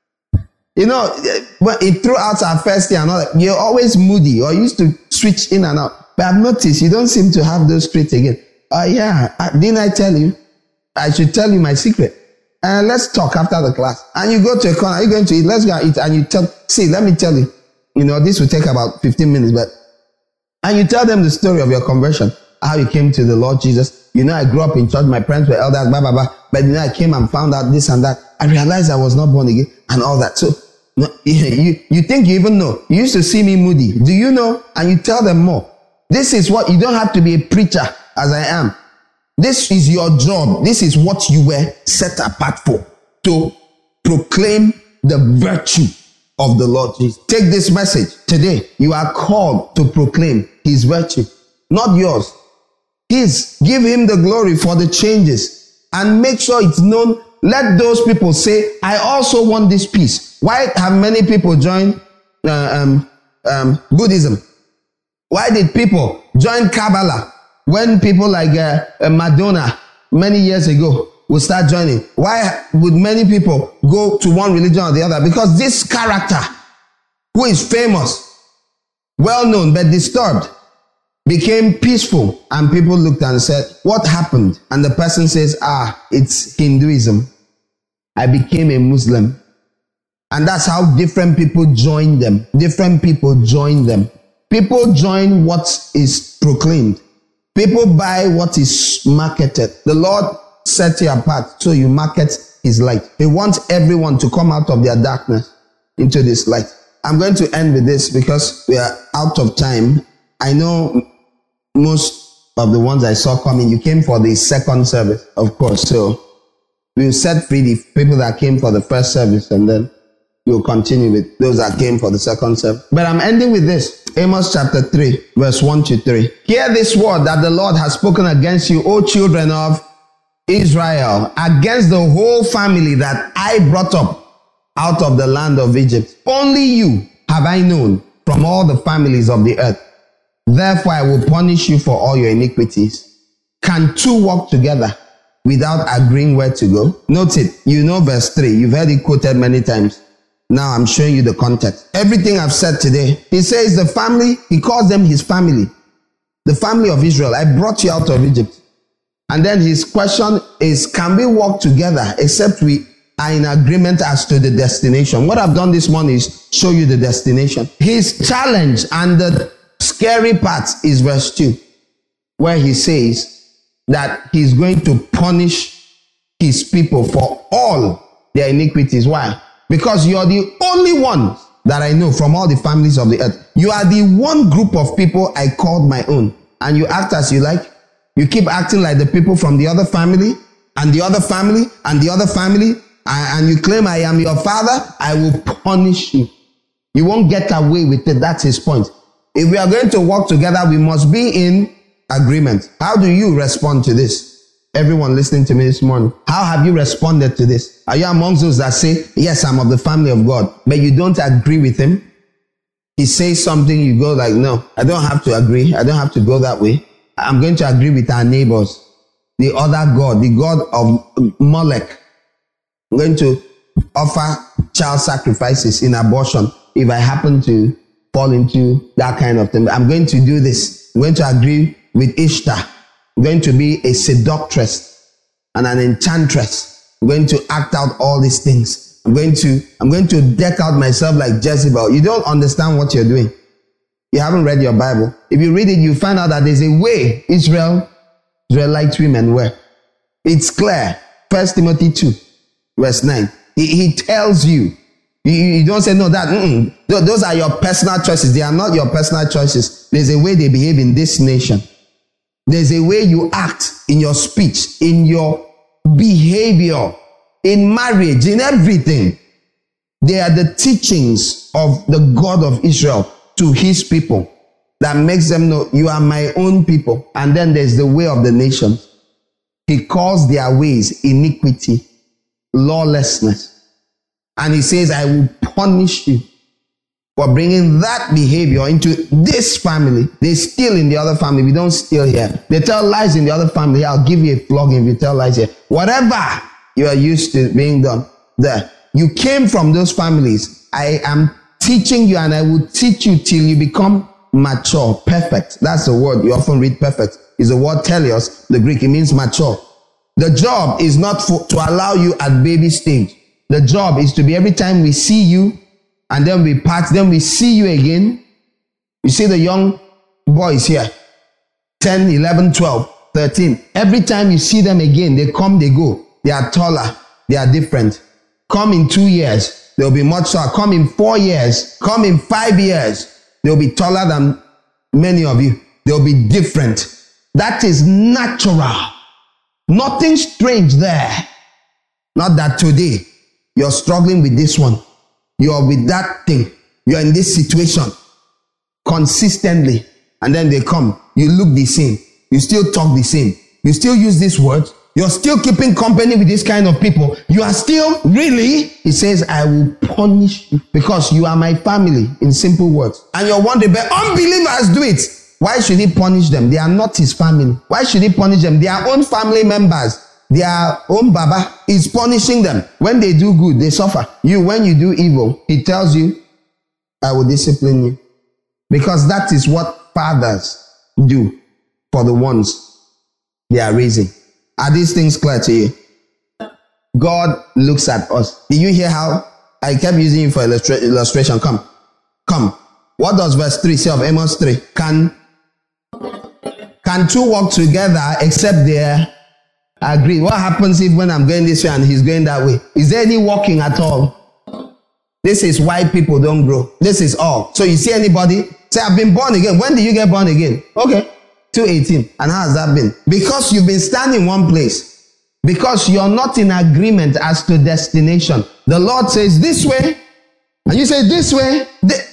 Throughout our first year and all that, you're always moody or used to switch in and out. But I've noticed you don't seem to have those traits again. Didn't I tell you? I should tell you my secret. Let's talk after the class. And you go to a corner, are you going to eat? Let's go eat. And you let me tell you, this will take about 15 minutes, and you tell them the story of your conversion, how you came to the Lord Jesus. I grew up in church, my parents were elders, blah, blah, blah. But I came and found out this and that. I realized I was not born again and all that. So you think you even know. You used to see me moody. Do you know? And you tell them more. This is what, you don't have to be a preacher as I am. This is your job. This is what you were set apart for, to proclaim the virtue of the Lord Jesus. Take this message today. You are called to proclaim his virtue, not yours. His. Give him the glory for the changes and make sure it's known. Let those people say, I also want this peace. Why have many people joined Buddhism? Why did people join Kabbalah when people like Madonna many years ago would start joining? Why would many people go to one religion or the other? Because this character, who is famous, well known but disturbed, became peaceful, and people looked and said, what happened? And the person says, it's Hinduism. I became a Muslim. And that's how different people join them. Different people join them. People join what is proclaimed. People buy what is marketed. The Lord set you apart, so you market his light. He wants everyone to come out of their darkness into this light. I'm going to end with this because we are out of time. I know most of the ones I saw coming, you came for the second service, of course. So we'll set free the people that came for the first service, and then we'll continue with those that came for the second service. But I'm ending with this. Amos chapter 3, verse 1 to 3. Hear this word that the Lord has spoken against you, O children of Israel, against the whole family that I brought up out of the land of Egypt. Only you have I known from all the families of the earth. Therefore I will punish you for all your iniquities. Can two walk together without agreeing where to go? Note it. You know verse 3. You've heard it quoted many times. Now I'm showing you the context. Everything I've said today, he says the family, he calls them his family. The family of Israel. I brought you out of Egypt. And then his question is, can we walk together except we are in agreement as to the destination? What I've done this morning is show you the destination. His challenge and the scary part is verse 2, where he says that he's going to punish his people for all their iniquities. Why? Because you're the only ones that I know from all the families of the earth. You are the one group of people I called my own. And you act as you like. You keep acting like the people from the other family, and the other family, and the other family, and you claim I am your father. I will punish you. You won't get away with it. That's his point. If we are going to work together, we must be in agreement. How do you respond to this? Everyone listening to me this morning, how have you responded to this? Are you amongst those that say, yes, I'm of the family of God, but you don't agree with him? He says something, you go like, no, I don't have to agree. I don't have to go that way. I'm going to agree with our neighbors. The other God, the God of Molech. I'm going to offer child sacrifices in abortion if I happen to fall into that kind of thing. I'm going to do this. I'm going to agree with Ishtar. I'm going to be a seductress and an enchantress. I'm going to act out all these things. I'm going to deck out myself like Jezebel. You don't understand what you're doing. You haven't read your Bible. If you read it, you find out that there's a way Israelite women were. It's clear. 1 Timothy 2, verse 9. He tells you. You don't say, no, those are your personal choices. They are not your personal choices. There's a way they behave in this nation. There's a way you act in your speech, in your behavior, in marriage, in everything. They are the teachings of the God of Israel to his people that makes them know you are my own people. And then there's the way of the nations. He calls their ways iniquity, lawlessness. And he says, I will punish you for bringing that behavior into this family. They steal in the other family. We don't steal here. They tell lies in the other family. I'll give you a flogging if you tell lies here. Whatever you are used to being done there. You came from those families. I am teaching you, and I will teach you till you become mature, perfect. That's the word. You often read perfect. It's the word teleos, the Greek. It means mature. The job is not to allow you at baby stage. The job is to be every time we see you, and then we part, then we see you again. You see the young boys here, 10, 11, 12, 13. Every time you see them again, they come, they go. They are taller. They are different. Come in 2 years, they'll be much taller. Come in 4 years. Come in 5 years, they'll be taller than many of you. they'll be different. That is natural. Nothing strange there. Not that today you're struggling with this one, you're with that thing, you're in this situation consistently, and then they come, you look the same, you still talk the same, you still use these words, you're still keeping company with this kind of people, you are still really, he says, I will punish you because you are my family, in simple words. And you're wondering, but unbelievers do it. Why should he punish them? They are not his family. Why should he punish them? Their own family members, their own Baba is punishing them. When they do good, they suffer. You, when you do evil, he tells you, I will discipline you. Because that is what fathers do for the ones they are raising. Are these things clear to you? God looks at us. Did you hear how I kept using you for illustration? Come. What does verse 3 say of Amos 3? Can two walk together except they agree? What happens if when I'm going this way and he's going that way? Is there any walking at all? This is why people don't grow. This is all. So you see anybody say, I've been born again. When did you get born again? Okay, 2:18. And how has that been? Because you've been standing one place. Because you're not in agreement as to destination. The Lord says this way, and you say this way.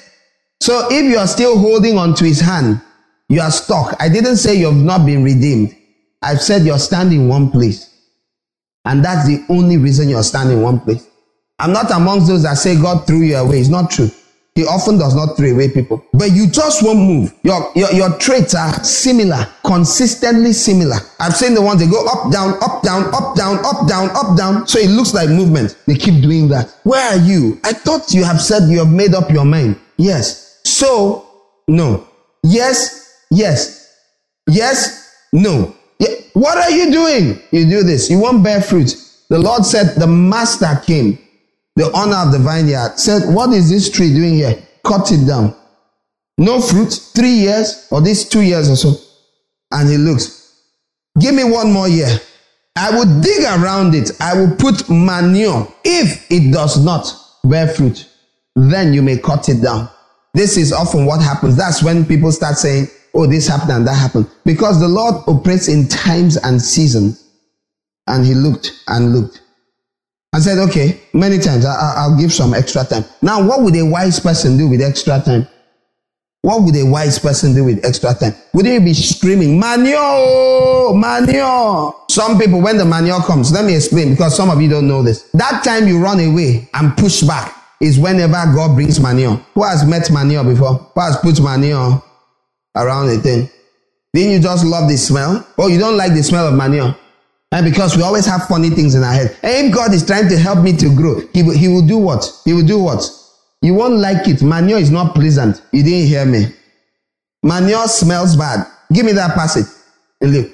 So if you are still holding on to his hand, you are stuck. I didn't say you have not been redeemed. I've said you're standing in one place. And that's the only reason you're standing in one place. I'm not amongst those that say God threw you away. It's not true. He often does not throw away people. But you just won't move. Your traits are similar, consistently similar. I've seen the ones that go up, down, up, down, up, down, up, down, up, down. So it looks like movement. They keep doing that. Where are you? I thought you have said you have made up your mind. Yes. So, no. Yes. Yes. Yes. No. Yeah. What are you doing? You do this. You won't bear fruit. The Lord said the master came. The owner of the vineyard said, what is this tree doing here? Cut it down. No fruit. 3 years or this 2 years or so. And he looks. Give me 1 more year. I will dig around it. I will put manure. If it does not bear fruit, then you may cut it down. This is often what happens. That's when people start saying, oh, this happened and that happened. Because the Lord operates in times and seasons. And he looked and looked. I said, okay, many times I'll give some extra time. Now, what would a wise person do with extra time? What would a wise person do with extra time? Wouldn't you be screaming, manure, manure? Some people, when the manure comes, let me explain because some of you don't know this. That time you run away and push back is whenever God brings manure. Who has met manure before? Who has put manure around a thing? Didn't you just love the smell? Oh, you don't like the smell of manure? And because we always have funny things in our head. And if God is trying to help me to grow, he will do what? He will do what? You won't like it. Manure is not pleasant. You didn't hear me. Manure smells bad. Give me that passage. Look.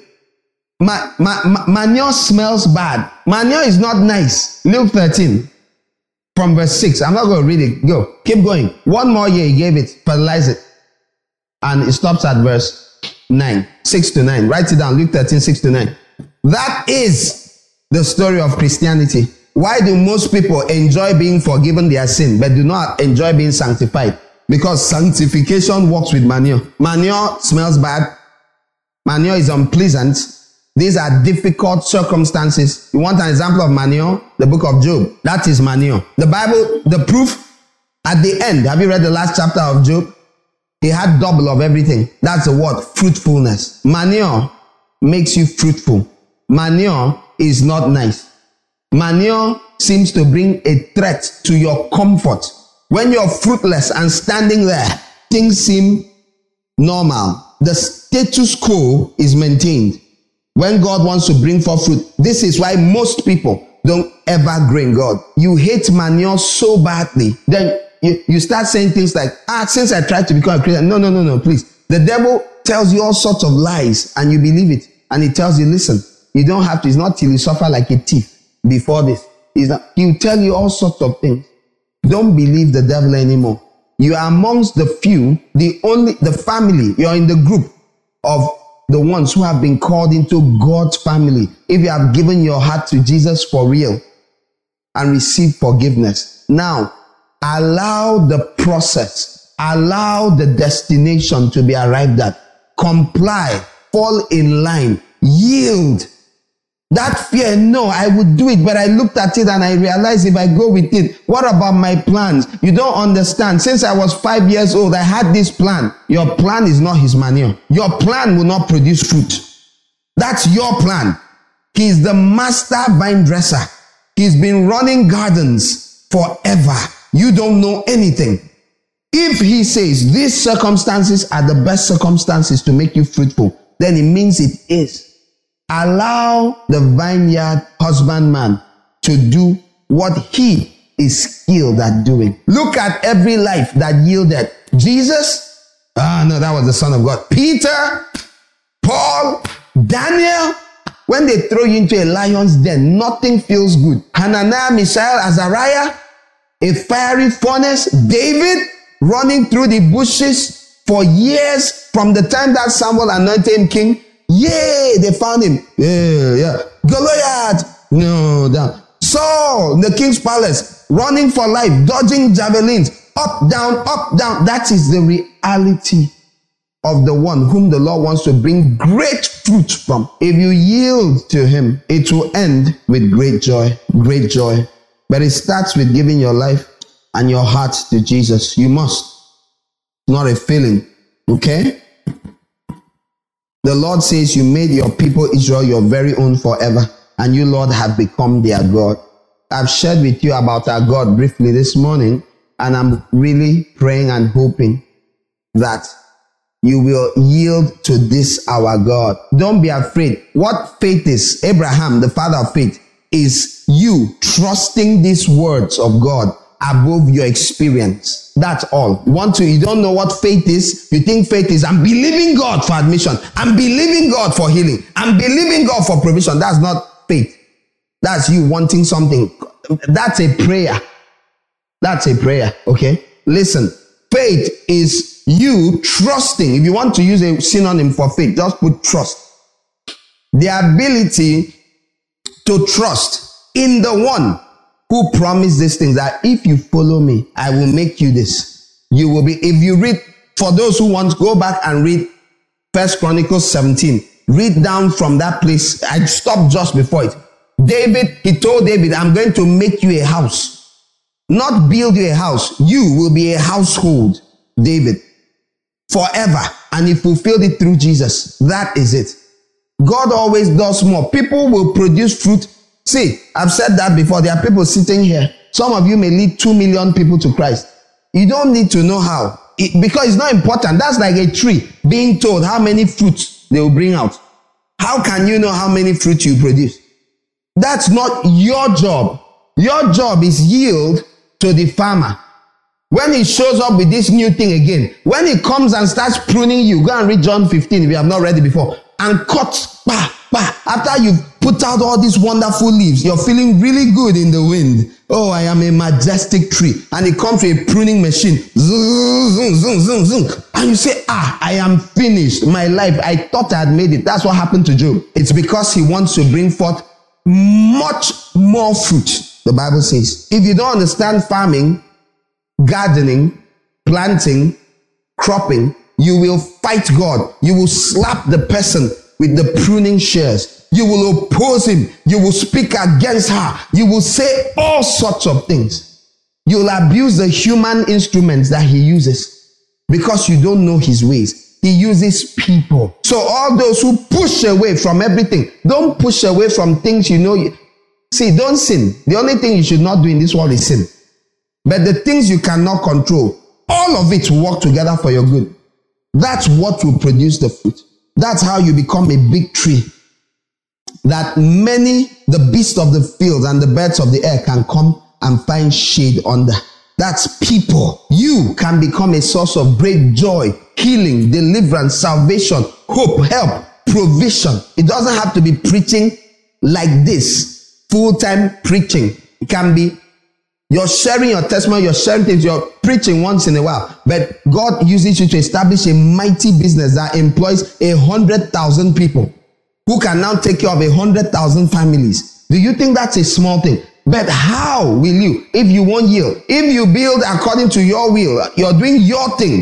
Manure smells bad. Manure is not nice. Luke 13 from verse 6. I'm not going to read it. Go. Keep going. 1 more year he gave it. Fertilize it. And it stops at verse 9. 6 to 9. Write it down. Luke 13, 6 to 9. That is the story of Christianity. Why do most people enjoy being forgiven their sin, but do not enjoy being sanctified? Because sanctification works with manure. Manure smells bad. Manure is unpleasant. These are difficult circumstances. You want an example of manure? The book of Job. That is manure. The Bible, the proof at the end. Have you read the last chapter of Job? He had double of everything. That's the word, fruitfulness. Manure makes you fruitful. Manure is not nice. Manure seems to bring a threat to your comfort. When you're fruitless and standing there, things seem normal. The status quo is maintained. When God wants to bring forth fruit, this is why most people don't ever grow in God. You hate manure so badly. Then you start saying things like, since I tried to become a Christian. No, please. The devil tells you all sorts of lies and you believe it. And he tells you, listen, you don't have to. It's not till you suffer like a thief before this. He'll tell you all sorts of things. Don't believe the devil anymore. You are amongst the few, the family. You're in the group of the ones who have been called into God's family. If you have given your heart to Jesus for real and receive forgiveness. Now, allow the process, allow the destination to be arrived at. comply, fall in line, yield. That fear, no, I would do it, but I looked at it and I realized if I go with it, what about my plans? You don't understand. Since I was 5 years old, I had this plan. Your plan is not his manure. Your plan will not produce fruit. That's your plan. He's the master vine dresser. He's been running gardens forever. You don't know anything. If he says these circumstances are the best circumstances to make you fruitful, then it means it is. Allow the vineyard husbandman to do what he is skilled at doing. Look at every life that yielded. Jesus, no, that was the Son of God. Peter, Paul, Daniel. When they throw you into a lion's den, nothing feels good. Hananiah, Mishael, Azariah, a fiery furnace. David running through the bushes for years from the time that Samuel anointed him king. Yay, they found him. Yeah. Goliath, no, down. Saul, the king's palace, running for life, dodging javelins, up, down, up, down. That is the reality of the one whom the Lord wants to bring great fruit from. If you yield to him, it will end with great joy, great joy. But it starts with giving your life and your heart to Jesus. You must. Not a feeling. Okay? The Lord says you made your people Israel your very own forever, and you, Lord, have become their God. I've shared with you about our God briefly this morning, and I'm really praying and hoping that you will yield to this, our God. Don't be afraid. What faith is, Abraham, the father of faith, is you trusting these words of God above your experience. That's all. You don't know what faith is. You think faith is, I'm believing God for admission. I'm believing God for healing. I'm believing God for provision. That's not faith. That's you wanting something. That's a prayer. That's a prayer. Okay? Listen. Faith is you trusting. If you want to use a synonym for faith, just put trust. The ability to trust in the one who promised these things, that if you follow me, I will make you this. You will be, if you read, for those who want, go back and read 1 Chronicles 17. Read down from that place. I stopped just before it. He told David, I'm going to make you a house. Not build you a house. You will be a household, David, forever. And he fulfilled it through Jesus. That is it. God always does more. People will produce fruit. See, I've said that before. There are people sitting here. Some of you may lead 2 million people to Christ. You don't need to know how. Because it's not important. That's like a tree being told how many fruits they will bring out. How can you know how many fruits you produce? That's not your job. Your job is yield to the farmer. When he shows up with this new thing again, when he comes and starts pruning you, go and read John 15 if you have not read it before, and cut, after you've put out all these wonderful leaves, you're feeling really good in the wind. Oh, I am a majestic tree. And it comes with a pruning machine. Zoom, zoom, zoom, zoom, zoom. And you say, I am finished. My life, I thought I had made it. That's what happened to Job. It's because he wants to bring forth much more fruit. The Bible says, if you don't understand farming, gardening, planting, cropping, you will fight God. You will slap the person with the pruning shears. You will oppose him. You will speak against her. You will say all sorts of things. You will abuse the human instruments that he uses because you don't know his ways. He uses people. So all those who push away from everything, don't push away from things you know. See, don't sin. The only thing you should not do in this world is sin. But the things you cannot control, all of it will work together for your good. That's what will produce the fruit. That's how you become a big tree that the beasts of the field and the birds of the air can come and find shade under. That's people. You can become a source of great joy, healing, deliverance, salvation, hope, help, provision. It doesn't have to be preaching like this, full-time preaching. It can be you're sharing your testimony, you're sharing things, you're preaching once in a while. But God uses you to establish a mighty business that employs 100,000 people who can now take care of 100,000 families. Do you think that's a small thing? But how will you, if you won't yield? If you build according to your will, you're doing your thing.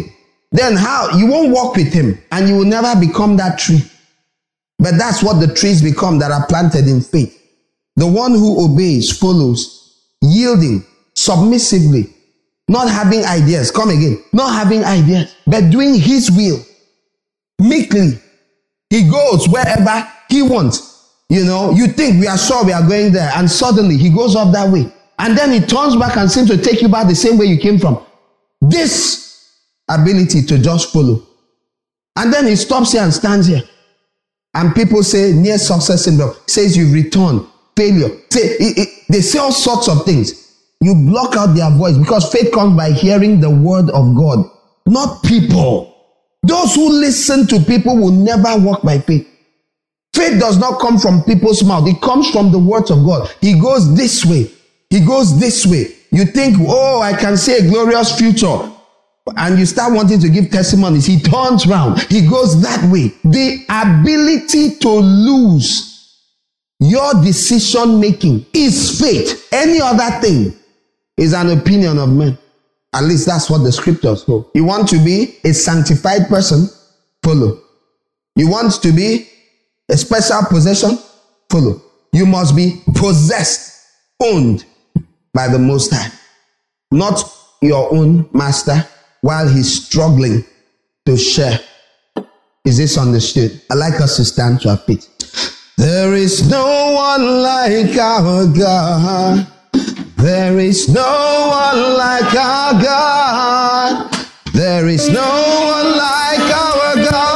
then how? You won't walk with him and you will never become that tree. But that's what the trees become that are planted in faith. The one who obeys, follows, yielding, submissively, not having ideas. Come again. Not having ideas, but doing his will. Meekly. He goes wherever he wants. You know, you think we are sure we are going there, and suddenly he goes up that way. And then he turns back and seems to take you back the same way you came from. This ability to just follow. And then he stops here and stands here. And people say near success syndrome. Says you've returned. Failure. They say all sorts of things. You block out their voice because faith comes by hearing the word of God, not people. Those who listen to people will never walk by faith. Faith does not come from people's mouth. It comes from the words of God. He goes this way. He goes this way. You think, oh, I can see a glorious future. And you start wanting to give testimonies. He turns around. He goes that way. The ability to lose your decision making is faith. Any other thing is an opinion of men. At least that's what the scriptures hold. You want to be a sanctified person? Follow. You want to be a special possession? Follow. You must be possessed, owned by the Most High. Not your own master while he's struggling to share. Is this understood? I'd like us to stand to our feet. There is no one like our God. There is no one like our God. There is no one like our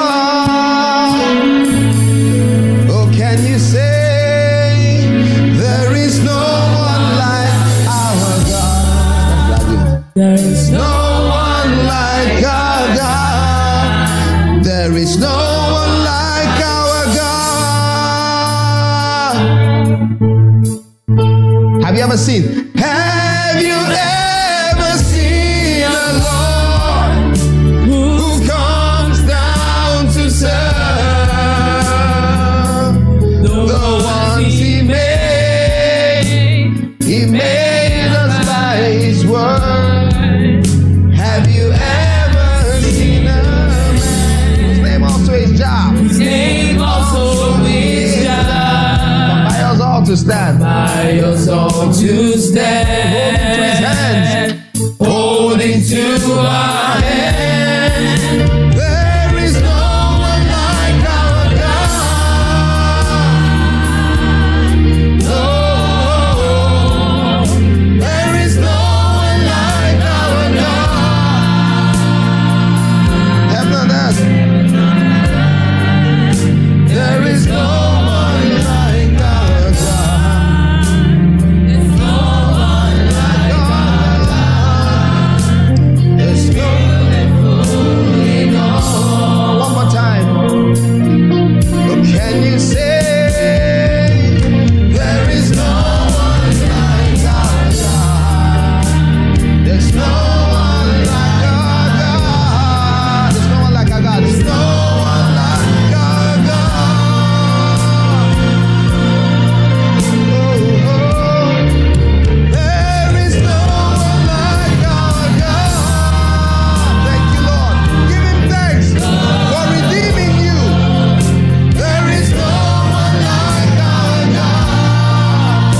God. Oh, can you say there is no one like our God? There is no one like our God. There is no one like our God. Have you ever seen? Have you ever seen a Lord who comes down to serve the ones he made? He made us by his word. Have you ever seen a man whose name also is Jah? Whose name also is Jah. By us all to stand. By us all to stand. Holding to our hand. There is no one like our God. No, there is no one like our God. Heaven and earth. There is no one like our God. There's no one like our God. There's no one all. One more time. Oh, can you say there is no one like our God? There's no one like our God. There's no one like our God. There's no one like our God. Oh, there is no one like our God. Thank you, Lord. Give him thanks for redeeming you. There is no one like our God.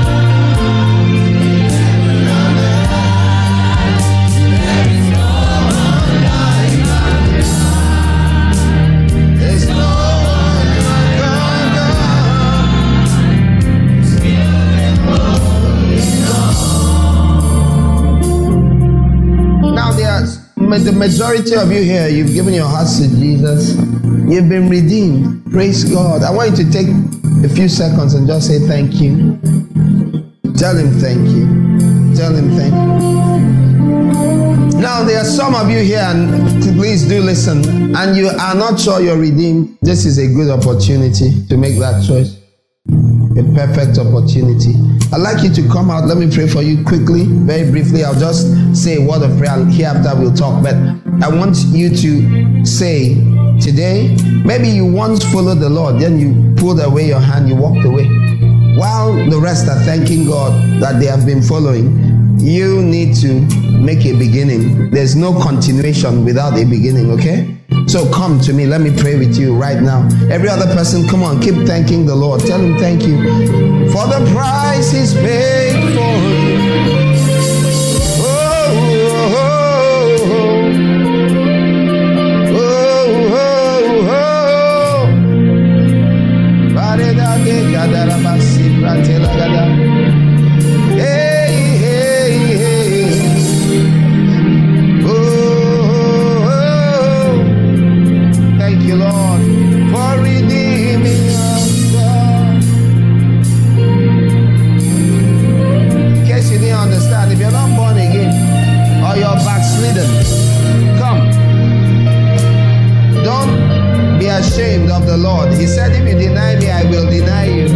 There's no one like our God. Now there's the majority of you here, you've given your hearts to Jesus. You've been redeemed. Praise God. I want you to take a few seconds and just say thank you. Tell him thank you. Tell him thank you. Now there are some of you here, and please do listen, and you are not sure you're redeemed. This is a good opportunity to make that choice. A perfect opportunity. I'd like you to come out. Let me pray for you quickly, very briefly. I'll just say a word of prayer, and hereafter we'll talk. But I want you to say today, maybe you once followed the Lord, then you pulled away your hand, you walked away. While the rest are thanking God that they have been following, You need to make a beginning. There's no continuation without a beginning, okay? So come to me. Let me pray with you right now. Every other person, come on, keep thanking the Lord. Tell him thank you for the price he's paid for you. Thank you, Lord, for redeeming us. In case you didn't understand, if you're not born again or you're backslidden, come. Don't be ashamed of the Lord. He said, if you deny me, I will deny you.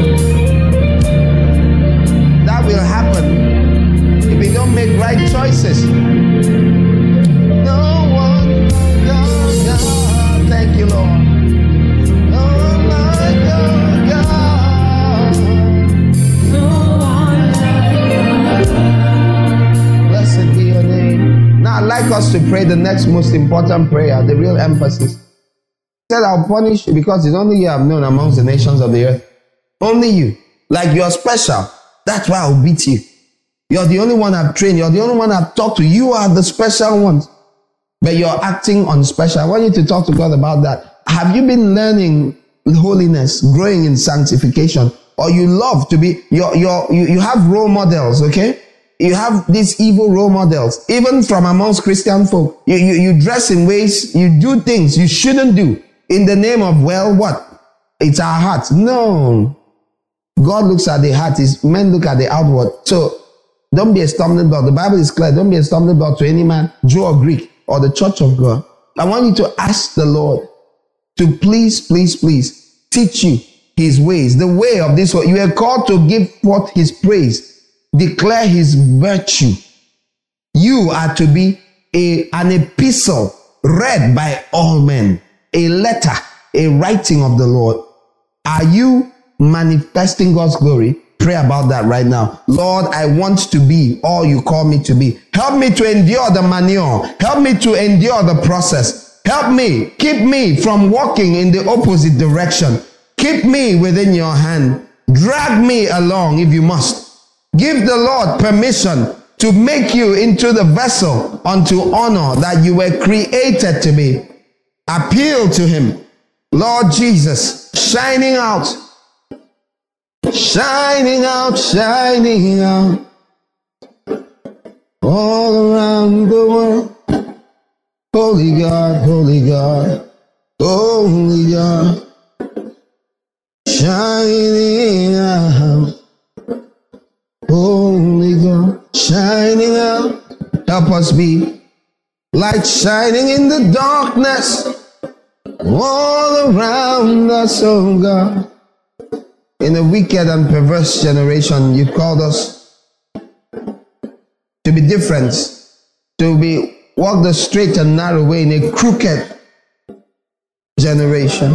That will happen if we don't make right choices. No one like God. Thank you, Lord. No one like God. No one like God. Blessed be your name. Now I'd like us to pray the next most important prayer, the real emphasis. Said, I'll punish you because it's only you I've known amongst the nations of the earth. Only you. Like you're special. That's why I'll beat you. You're the only one I've trained. You're the only one I've talked to. You are the special ones. But you're acting unspecial. I want you to talk to God about that. Have you been learning holiness, growing in sanctification? Or you love to be, you have role models, okay? You have these evil role models, even from amongst Christian folk. You dress in ways, you do things you shouldn't do. In the name of, well, what? It's our heart. No. God looks at the heart. Men look at the outward. So, don't be a stumbling block. The Bible is clear. Don't be a stumbling block to any man, Jew or Greek, or the church of God. I want you to ask the Lord to please teach you his ways, the way of this world. You are called to give forth his praise, declare his virtue. You are to be an epistle read by all men. A letter, a writing of the Lord. Are you manifesting God's glory? Pray about that right now. Lord, I want to be all you call me to be. Help me to endure the manure. Help me to endure the process. Help me. Keep me from walking in the opposite direction. Keep me within your hand. Drag me along if you must. Give the Lord permission to make you into the vessel unto honor that you were created to be. Appeal to him. Lord Jesus, shining out, all around the world. Holy God, holy God, holy God, shining out. Holy God, shining out. Help us be light shining in the darkness all around us, oh God. In a wicked and perverse generation, you called us to be different, to be walk the straight and narrow way in a crooked generation.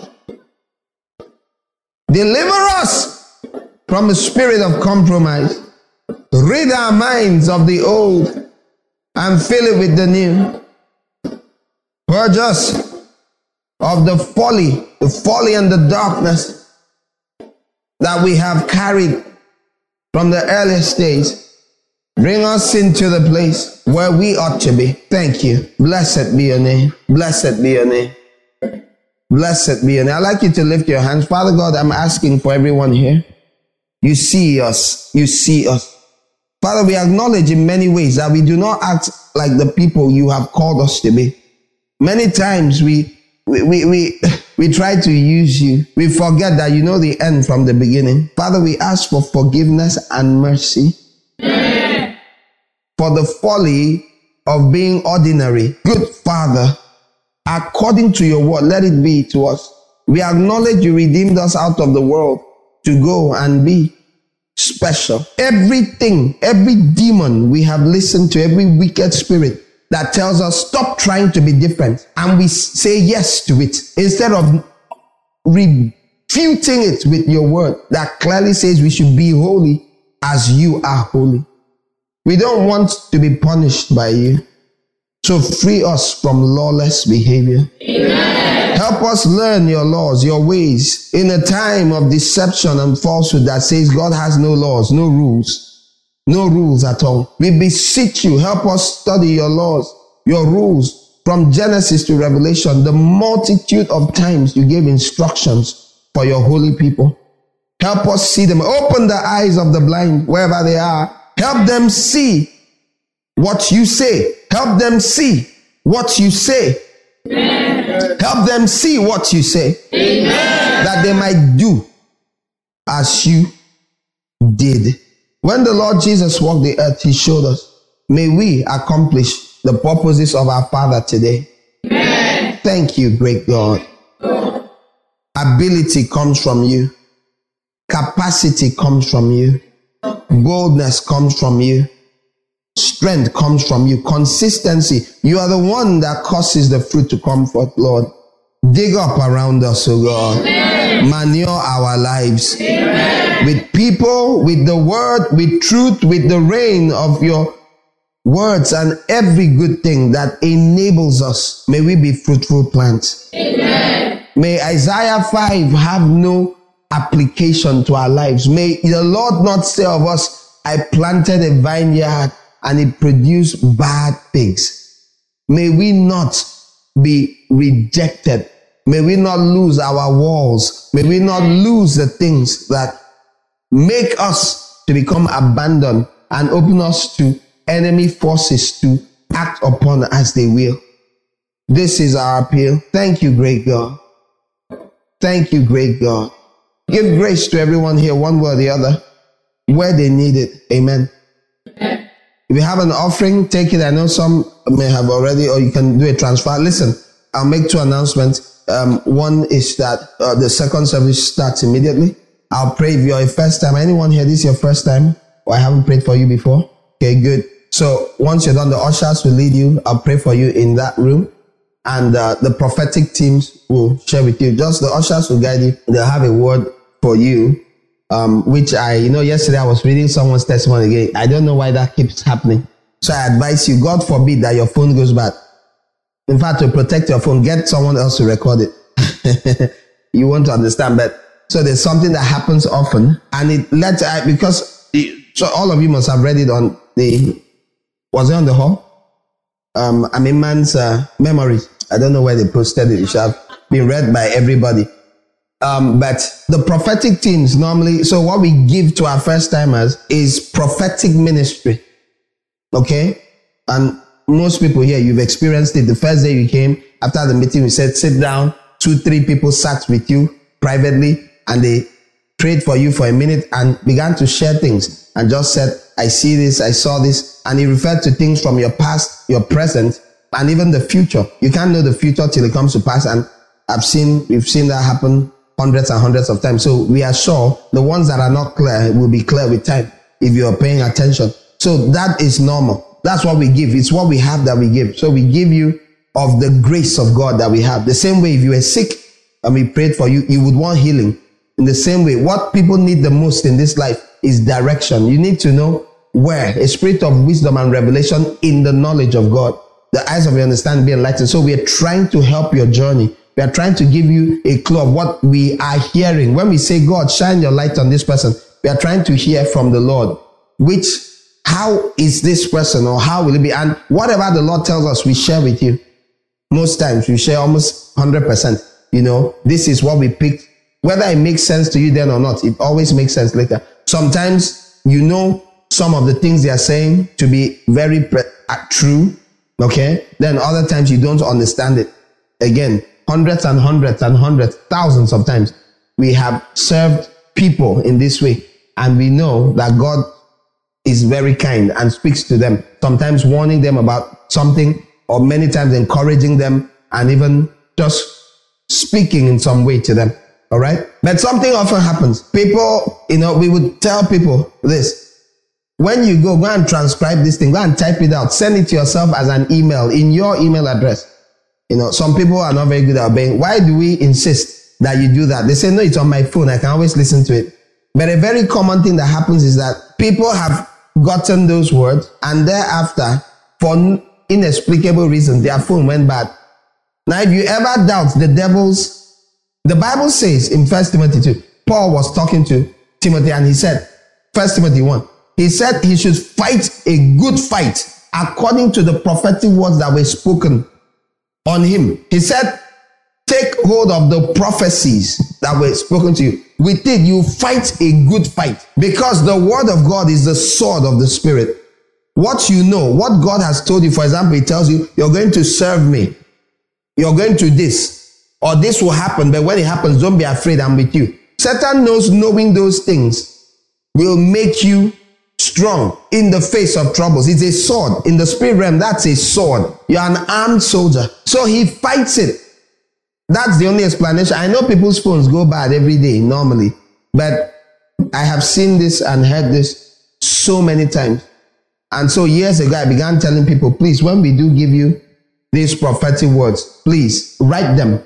Deliver us from the spirit of compromise. Rid our minds of the old and fill it with the new. Purge us of the folly and the darkness that we have carried from the earliest days. Bring us into the place where we ought to be. Thank you. Blessed be your name. Blessed be your name. Blessed be your name. I'd like you to lift your hands. Father God, I'm asking for everyone here. You see us. You see us. Father, we acknowledge in many ways that we do not act like the people you have called us to be. Many times we try to use you. We forget that you know the end from the beginning. Father, we ask for forgiveness and mercy for the folly of being ordinary. Good Father, according to your word, let it be to us. We acknowledge you redeemed us out of the world to go and be special. Everything, every demon we have listened to, every wicked spirit that tells us stop trying to be different, and we say yes to it instead of refuting it with your word that clearly says we should be holy as you are holy. We don't want to be punished by you. So free us from lawless behavior. Amen. Help us learn your laws, your ways, in a time of deception and falsehood that says God has no laws, no rules at all. We beseech you, help us study your laws, your rules, from Genesis to Revelation, the multitude of times you gave instructions for your holy people. Help us see them. Open the eyes of the blind wherever they are. Help them see what you say. Help them see what you say. Amen. Help them see what you say. Amen. That they might do as you did. When the Lord Jesus walked the earth, he showed us. May we accomplish the purposes of our Father today. Amen. Thank you, great God. Ability comes from you. Capacity comes from you. Boldness comes from you. Strength comes from you. Consistency. You are the one that causes the fruit to come forth, Lord. Dig up around us, oh God. Amen. Manure our lives. Amen. With people, with the word, with truth, with the rain of your words and every good thing that enables us. May we be fruitful plants. Amen. May Isaiah 5 have no application to our lives. May the Lord not say of us, I planted a vineyard and it produced bad figs. May we not be rejected. May we not lose our walls. May we not lose the things that make us to become abandoned and open us to enemy forces to act upon as they will. This is our appeal. Thank you, great God. Thank you, great God. Give grace to everyone here, one way or the other, where they need it. Amen. If you have an offering, take it. I know some may have already, or you can do a transfer. Listen, I'll make two announcements. One is that the second service starts immediately. I'll pray if you're a first time. Anyone here, this is your first time, or I haven't prayed for you before? Okay, good. So once you're done, the ushers will lead you. I'll pray for you in that room. And the prophetic teams will share with you. Just the ushers will guide you. They'll have a word for you, which yesterday I was reading someone's testimony again. I don't know why that keeps happening. So I advise you, God forbid that your phone goes bad. In fact, to protect your phone, get someone else to record it. You won't understand, but so there's something that happens often, and it led to, so all of you must have read it on was it on the hall? Man's memories. I don't know where they posted it. It should have been read by everybody. But the prophetic teams normally, so what we give to our first timers is prophetic ministry. Okay? And most people here, you've experienced it. The first day you came, after the meeting, we said, sit down. 2-3 people sat with you privately and they prayed for you for a minute and began to share things and just said, I see this, I saw this. And he referred to things from your past, your present, and even the future. You can't know the future till it comes to pass. And we've seen that happen hundreds and hundreds of times. So we are sure the ones that are not clear will be clear with time if you are paying attention. So that is normal. That's what we give. It's what we have that we give. So we give you of the grace of God that we have. The same way if you were sick and we prayed for you, you would want healing. In the same way, what people need the most in this life is direction. You need to know where. A spirit of wisdom and revelation in the knowledge of God. The eyes of your understanding be enlightened. So we are trying to help your journey. We are trying to give you a clue of what we are hearing. When we say, God, shine your light on this person, we are trying to hear from the Lord. How is this person, or how will it be? And whatever the Lord tells us, we share with you. Most times we share almost 100%. This is what we picked. Whether it makes sense to you then or not, it always makes sense later. Sometimes some of the things they are saying to be very true. Okay? Then other times you don't understand it. Again, hundreds and hundreds and hundreds, thousands of times we have served people in this way, and we know that God is very kind and speaks to them, sometimes warning them about something, or many times encouraging them, and even just speaking in some way to them. All right? But something often happens. People, we would tell people this. When you go and transcribe this thing, go and type it out. Send it to yourself as an email in your email address. Some people are not very good at obeying. Why do we insist that you do that? They say, no, it's on my phone. I can always listen to it. But a very common thing that happens is that people have gotten those words, and thereafter, for inexplicable reasons, their phone went bad. Now, if you ever doubt the Bible says in 1 Timothy 2, Paul was talking to Timothy and he said, 1 Timothy 1, he said he should fight a good fight according to the prophetic words that were spoken on him. He said, take hold of the prophecies that were spoken to you. With it, you fight a good fight, because the word of God is the sword of the Spirit. What you know, what God has told you, for example, he tells you, you're going to serve me. You're going to this, or this will happen, but when it happens, don't be afraid, I'm with you. Satan knows knowing those things will make you strong in the face of troubles. It's a sword. In the spirit realm, that's a sword. You're an armed soldier. So he fights it. That's the only explanation. I know people's phones go bad every day normally, but I have seen this and heard this so many times. And so years ago, I began telling people, please, when we do give you these prophetic words, please write them.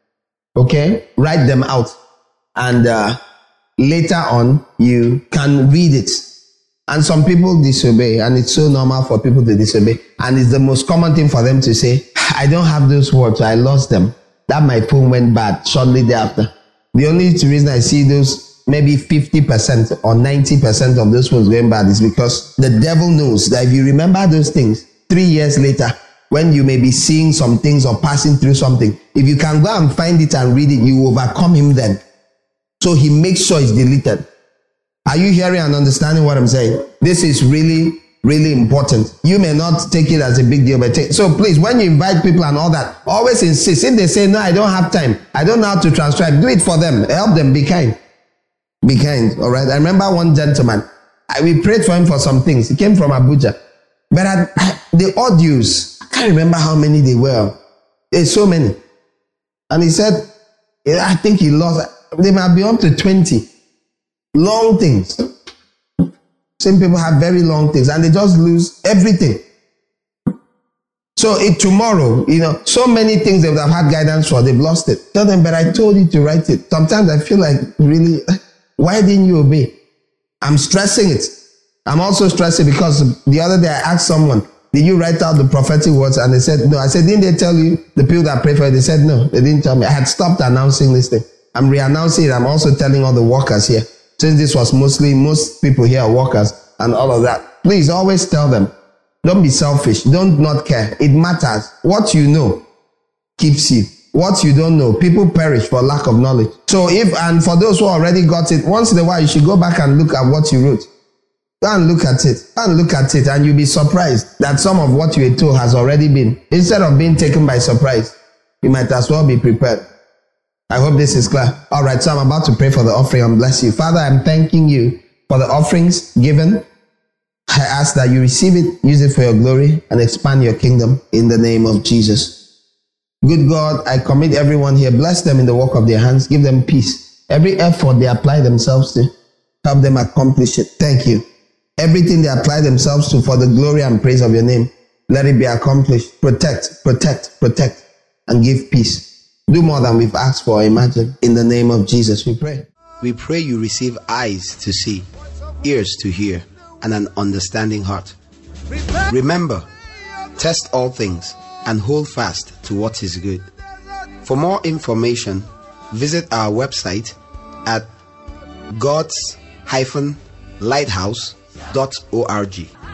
Okay? Write them out. And later on, you can read it. And some people disobey, and it's so normal for people to disobey. And it's the most common thing for them to say, I don't have those words, I lost them. That my phone went bad shortly thereafter. The only reason I see those maybe 50% or 90% of those phones going bad is because the devil knows that if you remember those things 3 years later, when you may be seeing some things or passing through something, if you can go and find it and read it, you will overcome him then. So he makes sure it's deleted. Are you hearing and understanding what I'm saying? This is really, really important. You may not take it as a big deal, but so please, when you invite people and all that, always insist. If they say, no, I don't have time, I don't know how to transcribe, do it for them. Help them. Be kind. Be kind. All right. I remember one gentleman, we prayed for him for some things. He came from Abuja. But the audios, I can't remember how many they were. There's so many. And he said, I think he lost, they might be up to 20. Long things. Some people have very long things and they just lose everything. So tomorrow, so many things they would have had guidance for, they've lost it. Tell them, but I told you to write it. Sometimes I feel like, really, why didn't you obey? I'm stressing it. I'm also stressing because the other day I asked someone, did you write out the prophetic words? And they said, no. I said, didn't they tell you the people that pray for it? They said, no, they didn't tell me. I had stopped announcing this thing. I'm re-announcing it. I'm also telling all the workers here. Since this was mostly, most people here are workers and all of that. Please always tell them, don't be selfish. Don't not care. It matters. What you know keeps you. What you don't know, people perish for lack of knowledge. So and for those who already got it, once in a while, you should go back and look at what you wrote. Go and look at it. Go and look at it, and you'll be surprised that some of what you were told has already been. Instead of being taken by surprise, you might as well be prepared. I hope this is clear. All right, so I'm about to pray for the offering and bless you. Father, I'm thanking you for the offerings given. I ask that you receive it, use it for your glory, and expand your kingdom in the name of Jesus. Good God, I commit everyone here. Bless them in the work of their hands. Give them peace. Every effort they apply themselves to, help them accomplish it. Thank you. Everything they apply themselves to for the glory and praise of your name, let it be accomplished. Protect, protect, protect, and give peace. Do more than we've asked for or imagined. In the name of Jesus, we pray. We pray you receive eyes to see, ears to hear, and an understanding heart. Remember, test all things and hold fast to what is good. For more information, visit our website at gods-lighthouse.org.